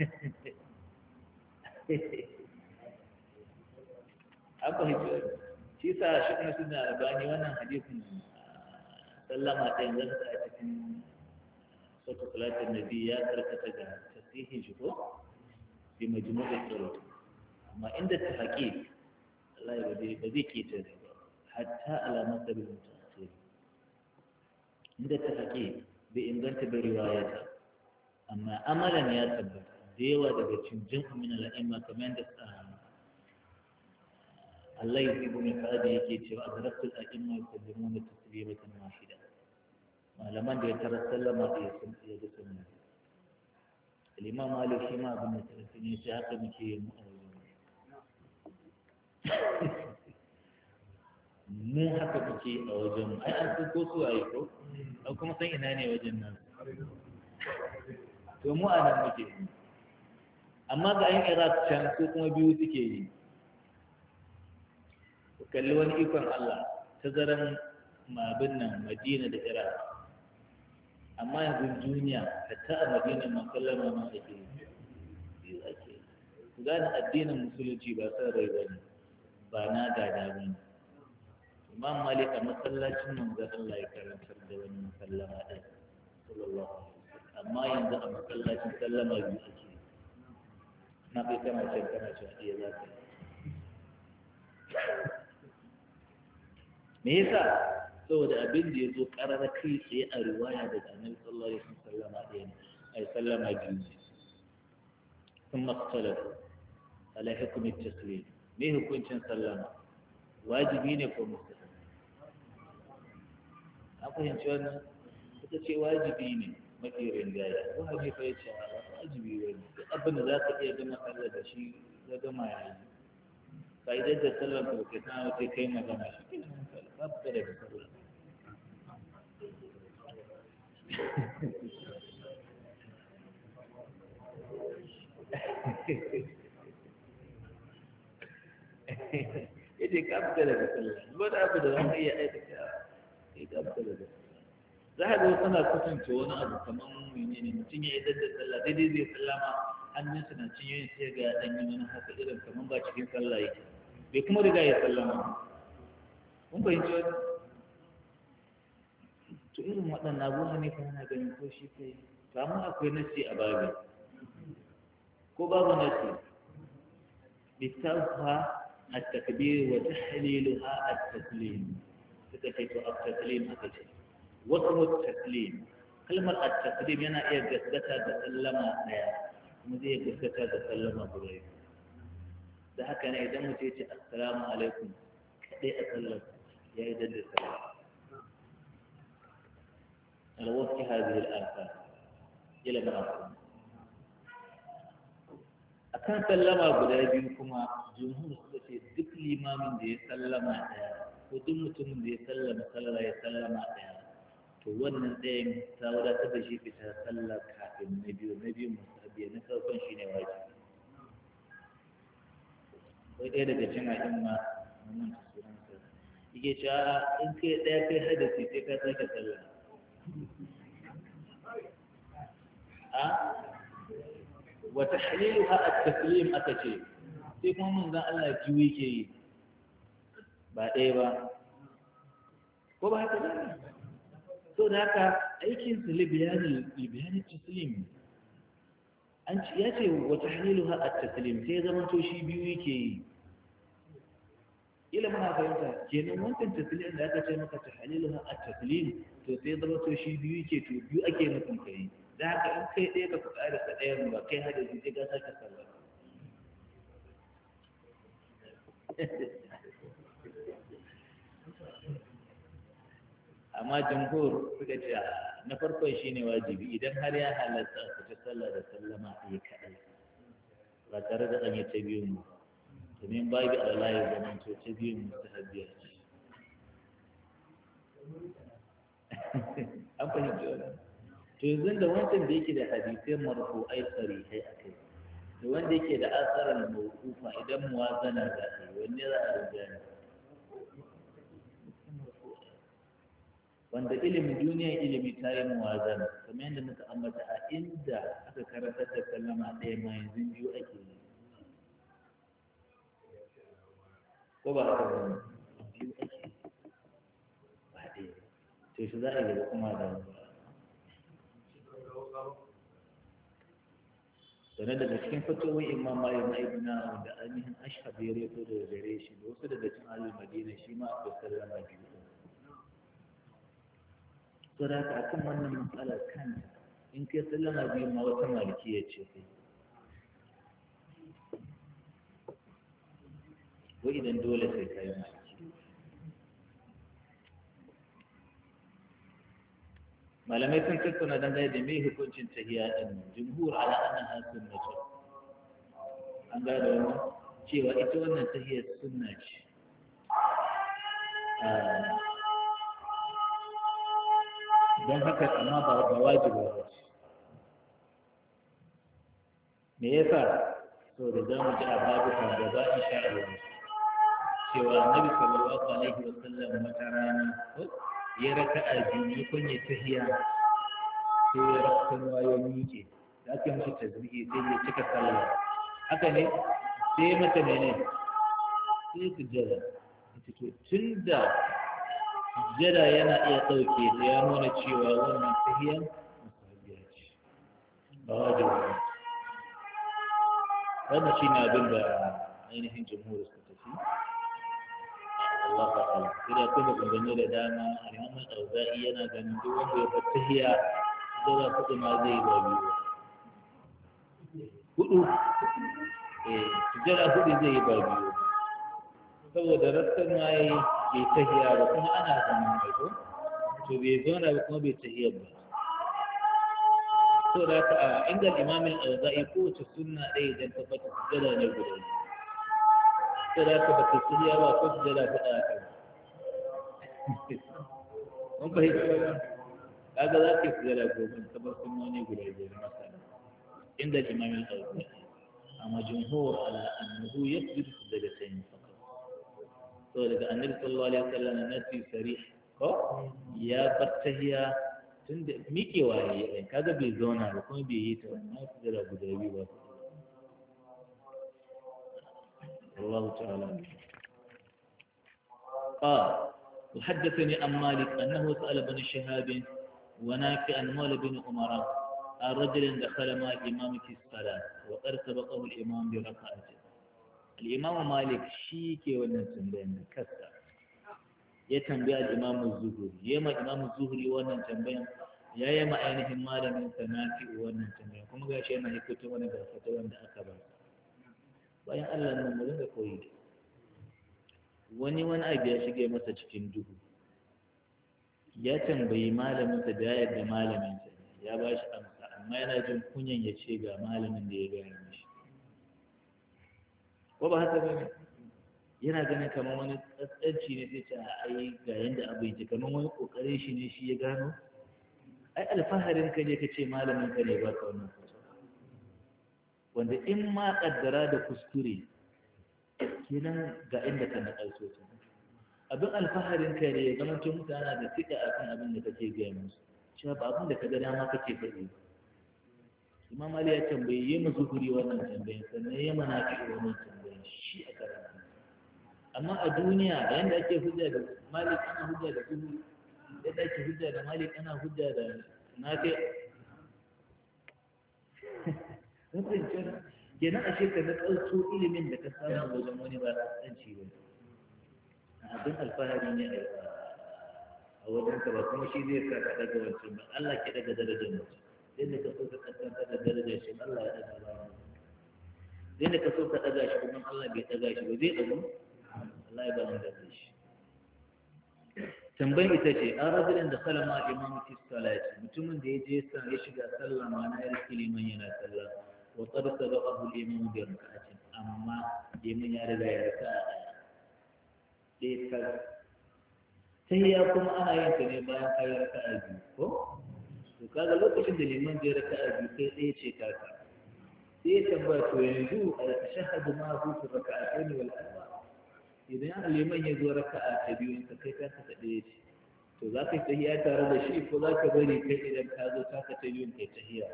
an fahimci shi sa shi kuma suna albani wannan hadisin sallama ta yanzu a cikin sautu salatin nabi ya karkata ga tasihin shi ko bi majmu'ul turut amma inda ta haƙi Allah ba zai ba zai keta da ba hatta alamat da bin mutasassir inda ta haƙi bai inganta da riwayata amma amalan ya tabbata da yawa daga cikin jin'u min al-a'imma kamar da Allah ya yi bune fa'adi yake cewa azratul a'imma yusallimuna taslimatan wahida malaman da ya tarar sallama da ya sun ya da sunna al-imam Malik shi ma abin da tarafin ya ce haka muke yi mu a mu haka muke a wajen ai an san ko su ayi ko an kuma san ina ne wajen nan to mu a nan muke amma ga yin Iraq can su kuma biyu suke yi kalli wani ikon Allah tazaran mabin nan Madina da Iraq amma yanzu duniya hatta a Madina ma sallama ma ake yi ake ku gane addinin musulunci ba san rai bane ba na gada bane Imam Malik a masallacin manzon Allah ya karantar da wani sallama ɗin sallallahu alaihi wasallam amma yanzu a masallacin sallama biyu ake na kai kana can kana can iya za ka me yasa saboda abin da ya zo ƙarara kai tsaye a riwaya daga annabi sallallahu alaihi wasallam ɗaya ne ai sallama biyu ne sun makhtalafu ala hukmi taslim me hukuncin sallama wajibi ne ko mustahab a fahimci wannan suka ce wajibi ne mafi rinjaya ko hanifa ya ce wajibi wani duk abin da za ka iya gama sallar da shi ya gama yayi fa'idar da sallar da ke tana wata kai magana shi ke nan babu ka daga sallar yace ka fita daga sallah wani abu da wani iya aikata kai ka fita daga sallah za a ga suna kusance wani abu kamar menene mutum ya idar da sallah daidai zai sallama hannunsa na cinyoyin sai ga dan yi wani haka irin kamar ba cikin sallah yake bai kuma riga ya sallama kun fahimci wani to irin waɗannan abubuwa ne fa yana ganin ko shi kai to amma akwai nasi a babu ko babu nasi littafha التكبير وتحليلها التسليم تكتب التسليم أكتب وصف التسليم كلمة التسليم ينا إيه قصدتها تسلم نيا مزيه قصدتها تسلم بريد ده كان إذا متيت السلام عليكم كده أسلم يا إذا السلام على وفق هذه الآثار إلى مرافق akan sallama guda biyu kuma jumhur suka ce duk limamin da ya sallama ɗaya ko duk mutumin da ya sallama sallah ya sallama ɗaya to wannan ɗayan ta wadatar da shi fita sallah kafin na biyu na biyu musabiya na farkon shi ne wajibi wai ɗaya daga cin a'imma wannan sunansa yake cewa in kai ɗaya kai hadasi sai ka sake sallah a وتحليلها التسليم أكتشي تكون من ذا الله جويكي بعد إيبا وبعد هكذا تو ذاك أيكين لبيان لبيان التسليم أنت ياتي وتحليلها التسليم سيدا من توشي بيويكي إلى ما فهمت كأنه ممكن تسليم لا تتمك تحليلها التسليم سيدا من توشي بيويكي تو بيو أكي مكم كي da haka in kai ɗaya ka kuɗa da ɗayan ba kai hada shi sai ka saka sallah amma jumhur suka ce na farkon shine wajibi idan har ya halatta a fita sallah da sallama ɗaya kaɗai ba tare da an yi ta biyun mu domin babu Allah ya zama to ta biyun mu ta habbiya an fahimci wannan to yanzu da wancan da yake da hadisai marfu'ai sarihai akai da wanda yake da asaran mawqufa idan muwazana za a yi wanne za a rinjaya wanda ilimin duniya ilimi ta yi muwazana kamar yadda muka ambata a inda aka karanta da sallama ɗaya ma yanzu biyu ake yi ko ba haka ba biyu ake ba ɗaya to shi za a yi da kuma da sannan daga cikin fatowar imam malik na ibna wanda ainihin ashhab ya reto da gare shi da wasu daga cikin ahlul madina shi ma akwai sallama biyu saboda haka akan wannan matsalar kanta in kai sallama biyu ma wata malikiya ce kai ko idan dole sai kai maliki malamai sun tattauna dangane da mai hukuncin tahiyya din jumhur ala annaha sunnatu an ga da wannan cewa ita wannan tahiyya sunna ce dan haka amma ba ba wajibi ba me yasa to da zamu ji a babu kan gaba insha Allah cewa annabi sallallahu alaihi wasallam wata rana ya raka'a biyu kun ya tahiya sai ya rakkan wayo miƙe da ake masa tasbihi sai ya cika sallah haka ne sai mata mene sai sujjada ita to tunda sujjada yana iya ɗauke ta ya nuna cewa wannan tahiya musabiya ce ba wajibi ba wannan shine abin da ainihin jumhur suka tafi Allah ta'ala sai kuma gangane da dama Imam Al-Auza'i yana ganin duk wanda ya fatahiya zai kudu ma zai ba biyu hudu eh sujjada hudu zai yi ba biyu saboda rassan ma yi bai tahiya ba kuma ana zaman mai ko to bai zauna ba kuma bai tahiyar ba so da ka inda imamin al-za'i kowace sunna ɗaya idan ta fata sujjada ne guda so da ka bata tahiya ba ko sujjada ta ɗaya kan mun fahimci wannan kaga za ka yi sujjada gobe kamar sunnoni guda biyar masana inda imamin al-za'i amma jumhur ala annahu yasjudu sujdatayn faqat so daga annabi sallallahu alaihi wasallam nasi sarih ko ya fattahiya tun da miƙewa ya yi kaga bai zauna ba kuma bai yi ta wannan su jira guda biyu ba Allah ta'ala قال وحدثني عن مالك أنه سأل بن شهاب ونافع عن مولى بن عمر عن رجل دخل مع الإمام في الصلاة وقد سبقه الإمام بركعة الإمام مالك شيكي ونسندين كسر ya tambaya Imam Zuhri yema Imam Zuhri wannan tambayan ya yema ainihin malamin sa Nafi wannan tambayan kuma gashi yana hikito wani da fata wanda aka ba bayan Allah nan mu dinga koyi wani wani abu ya shige masa cikin duhu ya tambayi malamin sa da yadda malamin sa ya ba shi amsa amma yana jin kunyan ya ce ga malamin da ya gaya mishi ko ba haka bane yana ganin kamar wani tsatsanci ne zai ce a ai ga yanda abu yake kamar wani kokarin shi ne shi ya gano ai alfaharin ka ne ka ce malamin ka ne ba ka wannan wanda in ma kaddara da kuskure kenan ga inda ka na ƙarso ta abin alfaharin ka ne ya zama tun mutane da tsika akan abin da kake gaya musu cewa ba abin da ka ga dama kake faɗi imam ali ya tambaye yi mu zuhuri wannan tambayin sannan ya mana fi wannan tambayin shi a karanta amma a duniya yayin da ake hujja da malik ana hujja da zuhuri yadda ake hujja da malik ana hujja da nafi kenan ashe ka na ƙarso ilimin da ka samu wajen wani ba tsanci ba abin alfahari ne a wajen ka ba kuma shi zai sa ka daga wancan ba Allah ke daga darajar mutum yadda ka so ka kaskanta da darajar shi Allah ya daga ba yadda ka so ka daga shi kuma Allah bai daga shi ba zai daga Allah ya ba mu da shi tambayar ita ce an rajulin da salama imam fi salati mutumin da ya je sa ya shiga sallah ma na yarki liman yana sallah wa qad sabaqahu al-imam bi rak'atin amma liman ya riga ya raka'a dai ka sai ya kuma ana yin ta ne bayan kai raka'a biyu ko to kaga lokacin da liman ya raka'a biyu kai ɗaya ce taka sai ya tambaya to yanzu a tashahhadu ma hu fi raka'atayn wal arba idan liman ya zo raka'a ta biyu ka kai ka ta ɗaya ce to za ka yi tahiyya tare da shi ko za ka bari kai idan ka zo taka ta biyun kai tahiyya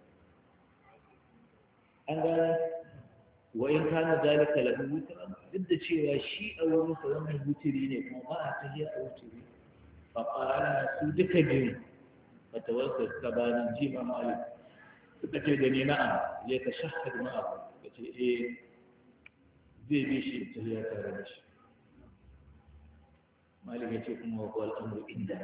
an gane wa in kana zalika lahu witran duk da cewa shi a wurin sa wannan wutiri ne kuma ba a tahiyya a wutiri fa qala su duka biyu fatawassa sabanin jima malik suka ce da ni na'am ya tashahhadu ma'a kace eh zai bi shi tahiyya tare da shi malik ya ce kuma wa huwa al-amru inda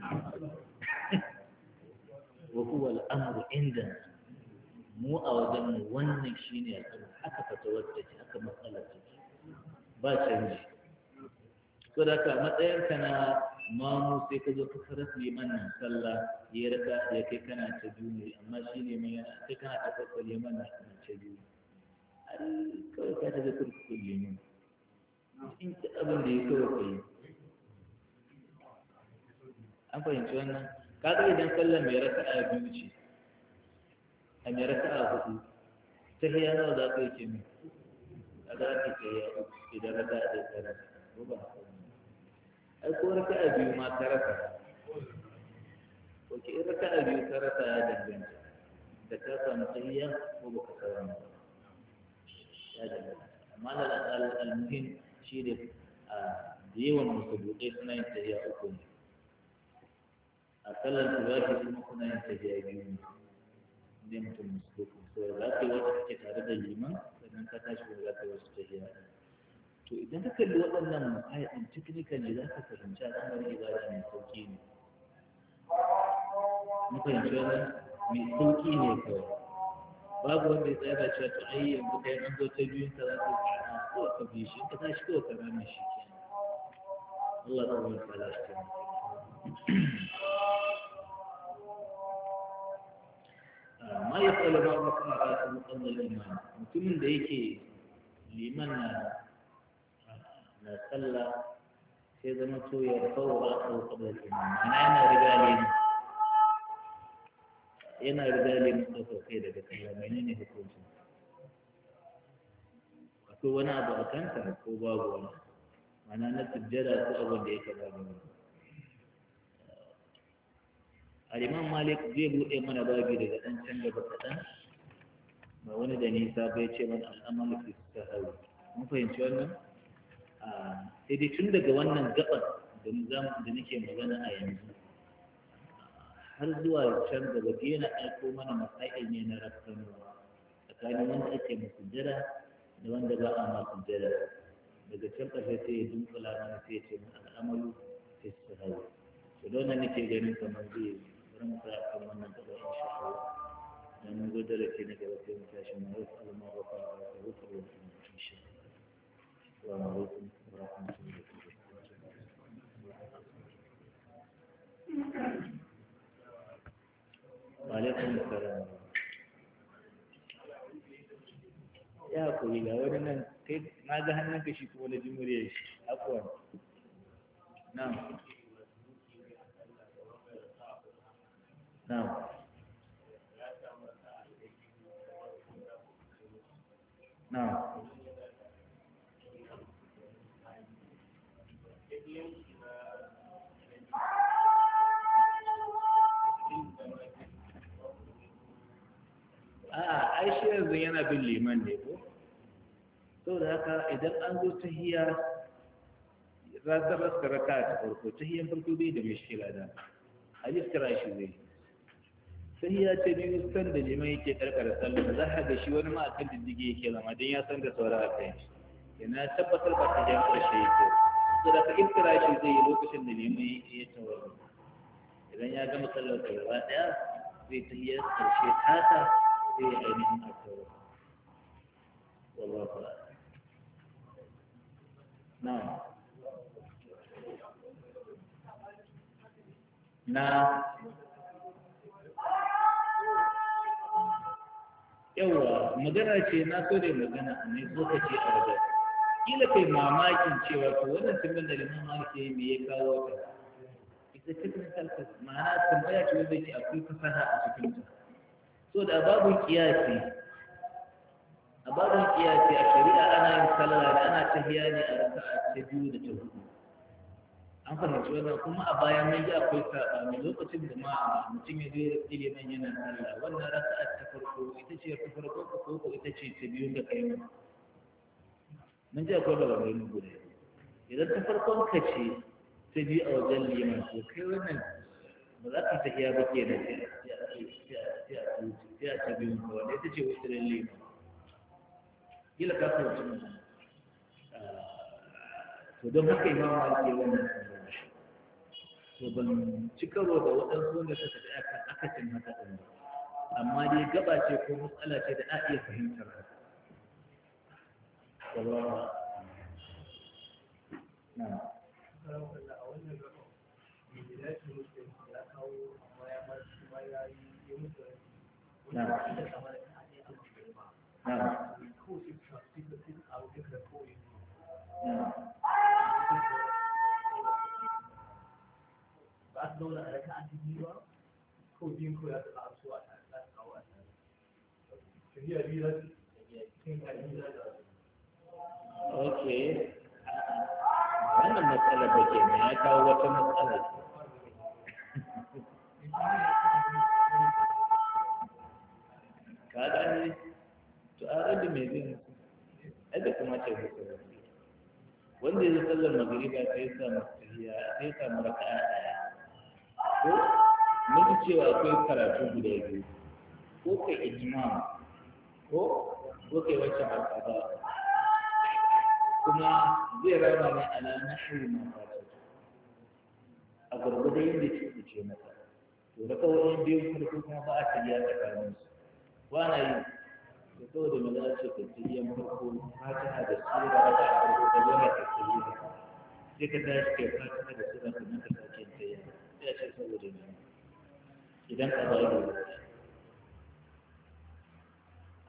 wa huwa al-amru inda mu a wajen mu wannan shine haka fatawar take haka matsalar take ba canji so da ka matsayin ka na mamu sai ka zo ka faras liman nan sallah ya raka ya kai kana ta biyu amma shi ne mai kai kana ta farko liman nan ta biyu kawai ka ta ga kurkukun liman in ta abin da ya kawai kai an fahimci wannan kaga idan sallar mai raka'a biyu ce a mai raka'a hudu ta hiya nawa za ka yi ke mai a za ka ce ya uku idan raka'a ɗaya ta rasa ko ba ai ko raka'a biyu ma ta rasa ok in raka'a biyu ta rasa ya danganta da ka samu tahiyya ko ba ka samu ya danganta amma da al-muhim shi ne a yawan musabuɗai suna yin tahiyya uku ne a kallon tubaki kuma kuna yin tafiya biyu ne zai mutum musulku so za ka yi wata kake tare da liman sannan ka tashi ko za ka yi wasu tafiya to idan ka kalli waɗannan ma'aikatan technical ne za ka fahimci al'amarin ibada mai sauƙi ne mun fahimci wannan mai sauƙi ne kawai babu wanda ya tsaya da cewa to ai yanzu kai an zo ta biyun ka za ka yi ko ka bi shi ka tashi kawai ka rame shi kenan Allah ta wani tsala shi kenan ما يفعل بعضكم رأسه قبل الإمام mutumin da yake liman na na sallah sai zama to ya kawo ra'asu qabla al-imam ana yana riga liman yana riga liman da kai daga sallah menene hukuncin akwai wani abu a kanta ko babu wani mana na sujjada ko abin da ya kaba da wani al-imam malik zai buɗe mana babi daga ɗan can gaba kaɗan ba wani da nisa bai ce mana al'amalu fi sahawi mun fahimci wannan sai dai tun daga wannan gaban da da nake magana a yanzu har zuwa can gaba yana aiko mana masail ne na rakkanuwa tsakanin wanda ake masujjada da wanda ba a masujjada daga can ƙarshe sai ya dunkula mana sai ya ce mana al'amalu fi sahawi to don nan nake ganin kamar zai ورمى كم من نقدر إن شاء الله لأن نقدر في نقدر في مكاشف ما يفعل ما رفع ويفعل إن شاء الله السلام عليكم ورحمة الله وبركاته وعليكم السلام يا أخوي لا ولنا كيف ما ذهلنا كشيء ولا جمهورية أقوى نعم نعم نعم a'a ai shi yanzu yana bin liman ne ko saboda haka idan an zo tahiyya za ta rasa raka ta farko tahiyyan farko bai da mishkila da hadis kira shi zai tahiyya ta biyu san da liman yake karkara sallah za ka ga shi wani ma akan diddige yake zama dan ya san da saura a kai yana tabbatar ba ta jan karshe yake saboda ka iftira shi zai yi lokacin da liman ya tawar idan ya gama sallar ta gaba daya zai tahiyya karshe tata sai ya ainihin akawar wallahu a'lam na'am na yawa magana ce na so da magana a mai lokaci a wajen kila kai mamakin cewa to wannan tambin da liman maliki ya yi me ya kawo ta ita technical test ma'ana tambaya ce wanda ke akwai fasaha a cikin ta so da babun kiyasi a babun kiyasi a shari'a ana yin sallah da ana tahiya ne a raka'a ta biyu da ta hudu an fahimci wannan kuma a bayan mun ji akwai saɓani lokacin da ma mutum ya zai ilimin yana sallah wannan raka'a ta farko ita ce ta farko ko ko ita ce ta biyu da kai mu mun ji akwai daga bayan guda idan ta farkon ka ce ta biyu a wajen liman to kai wannan ba za ka tafiya ba ke da sai a ta biyu ka wanda ita ce wasu da liman kila ka fahimci mun to don haka imam malik ya wannan to ban ci karo da waɗansu wanda suka da aka akasin haka ɗin ba amma dai gaba ce ko matsala ce da a iya fahimtar haka wallahu na ba su zauna a raka an jiki ba ko biyun ko ya taɓa su a tare da kawo a tare tafiya biyu za su yin ƙarfi za su ok wannan matsala ba ke mai ya kawo wata matsala ka gane to a rage mai zai ai da kuma ce musu wanda ya sallar magariba sai ya samu tafiya sai ya samu raka'a ɗaya ko mun ji cewa akwai karatu guda biyu ko kai ijma ko ko kai wacce ba ba kuma zai rama ne ala nahwi ma fata a gurgurda yadda ce ce masa to da kawai biyu farko kuma ba a tafiya tsakanin su wana yi da saboda me za ce ka tafiya farko fatiha da sura da a farko ka zo na ka tafiya sai ka tashi kai fatiha da sura sannan ka sake tafiya sai a ce saboda me idan ka ba da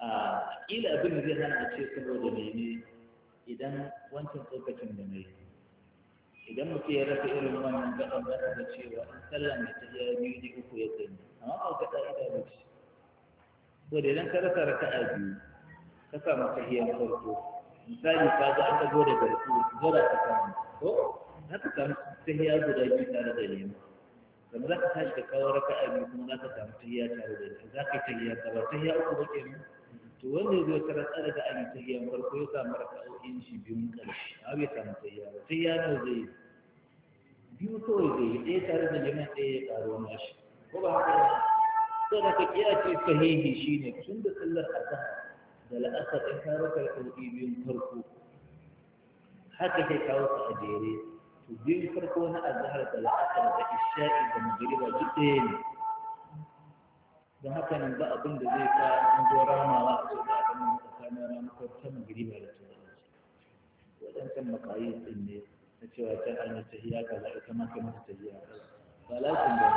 a kila abin da zai hana a ce saboda mene idan wancan tsokacin da mai idan mutum ya rasa irin wannan gaban za ka ga cewa in sallah mai tafiya biyu ne uku ya sani amma ba ka ƙa'ida ba ce ko da idan ka rasa raka'a biyu ka samu tahiyar farko misali ka ga an dago da garku zara ka samu ko za ka samu tahiya guda biyu tare da lemu kamar za ka tashi ka kawo raka'a biyu kuma za ka samu tahiya tare da lemu za ka yi tahiya gaba tahiya uku ba kenan to wanda ya zo ta rasa daga an yi tahiyar farko ya samu raka'o'in shi biyun ƙarshe amma bai samu tahiya ba tahiya nawa zai yi biyu kawai zai yi ɗaya tare da liman ɗaya ya ƙaro nashi ko ba haka ba to da ka kira ce sahihi shine tun da sallar azhar da la'asar in ka rasa raka'o'i biyun farko haka kai kawo su a jere to biyun farko na azhar da la'asar da isha'i da magriba duk ɗaya ne don haka nan ba abin da zai sa an zo ramawa a cikin abin tsakanin ranakar ta magriba da sauransu waɗancan makayi ɗin ne na cewa ta an yi tahiya kaza ita ma kai mata tahiya ba lakin da ne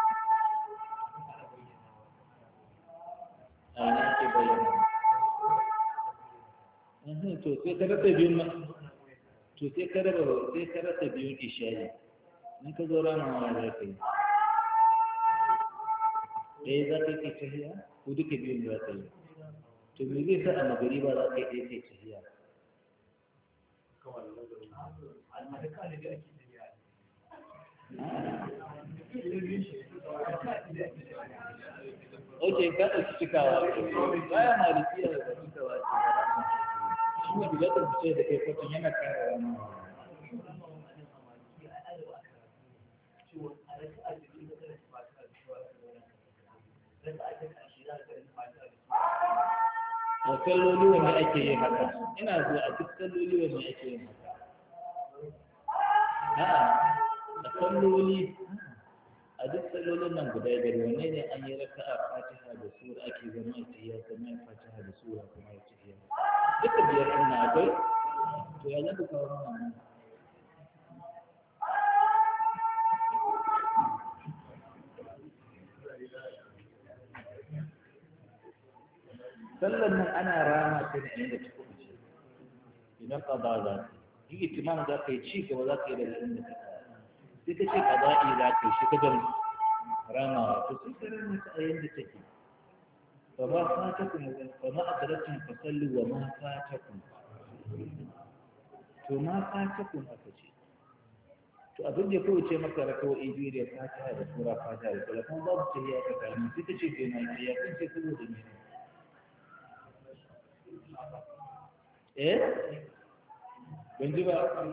a ina ake bayyana to sai ka rasa biyun ma to sai ka rasa sai ka rasa biyun isha'i in ka zo ramawa za ka yi ɗaya za ka yi tahiya ko duka biyun za ka yi to me zai sa a magariba za ka yi ɗaya kai tahiya ok ka ɗauki cikawa baya malikiya da cikawa ce shi ne bilatar fice da kai kwatan yana kare rana a kalloli wanda ake yin haka ina zuwa a duk kalloli wanda ake yin haka a'a a kalloli a duk kallolin nan guda biyar wanne ne an yi raka'a fatiha da sura ake zama a tahiyya sannan fatiha da sura kuma ya tahiyya duka biyar ɗin na akwai to ya zaka kawo mana nan sallan nan ana rama ta ne inda ta kuma ce idan ƙaba za ka yi itimam za ka yi ci gaba za ka yi daga inda ka sai ka ce ƙaba'i za ka yi shi ka gama ramawa to sai ka rama ta a yadda take فما فاتكم فما أدركتم فصلوا وما فاتكم to ma fatakum aka ce to abin da kawai ce maka rakawai biyu da fatiha da sura fatiha da sura kuma babu tahiyya ta kalmi sai ta ce bai na tahiyya kun ce saboda me eh ban ji ba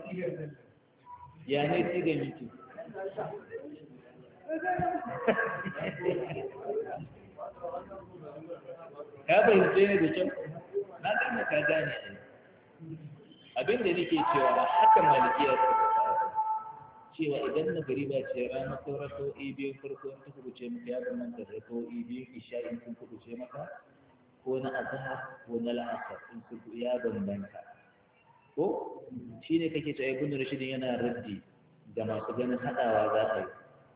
ya ne ci ga miki ka fahimce ne da kyau na gane ka gane abin da nake cewa haka malikiya suka fara cewa idan na gari ba ce rana ko raka'o'i biyu farko in ta kubuce maka ya zama da raka'o'i biyu isha'in sun kubuce maka ko na azhar ko na la'asar in su ya bambanta ko shine kake cewa ibn rashid yana raddi da masu ganin hadawa za a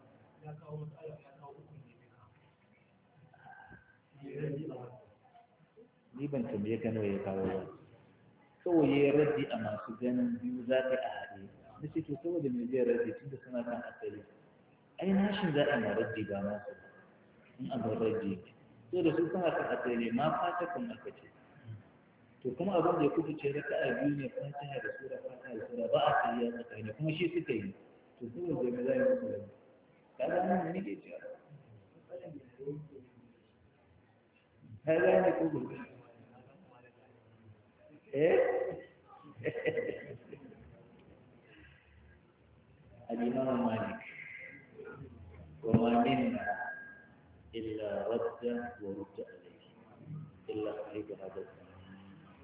yi ni ban tambaye ka nawa ya kawo ba kawai ya raddi a masu ganin biyu za ka a haɗe na ce to saboda mai zai raddi tun da suna kan asali ai nashin za a ma raddi ba nasu in abin raddi so da su suna kan asali ma fata kun aka ce to kuma abin da ya kudu ce raka a biyu ne fatiha da sura fatiha da sura ba a sai ya tsakani kuma shi suka yi to saboda mai zai musu raddi ka ga nan ne nake cewa ka gane ko gobe الإمام مالك وما منا إلا رد ورد عليه إلا صاحب هذا الزمان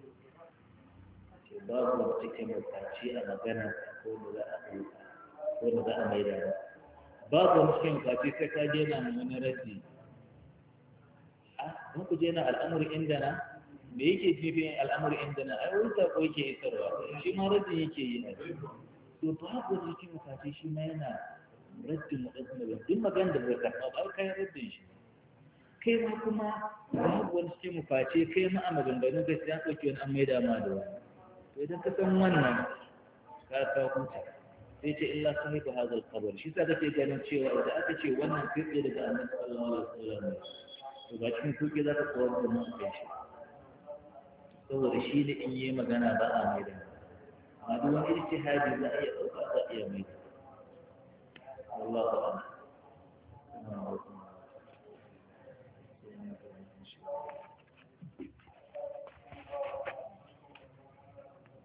باب وتكم وتعشي أنا جنا أقول لا أقول أقول لا أمير باب وتكم وتعشي سكاجنا من ردي أه ممكن جينا الأمر عندنا me yake jifin al'amuri inda na ai wani sako yake isarwa shi ma raddin yake yi a to babu wani cikin mutace shi ma yana raddin waɗansu na duk magana da bai karɓa ba kai raddin shi kai ma kuma babu babu wani cikin mu face kai ma a maganganun kai sai an ɗauki wani an maida ma da wani to idan ka san wannan ka ka huta sai ce illa sahibu hadal qabr shi sa kake ganin cewa idan aka ce wannan kai tsaye daga annabi sallallahu alaihi wasallam to ba cikin kuke za ka kawar da mun kai shi saboda shi ne in yi magana ba a maida amma duk wani ijtihadi za a iya ɗauka za a iya maida والله أعلم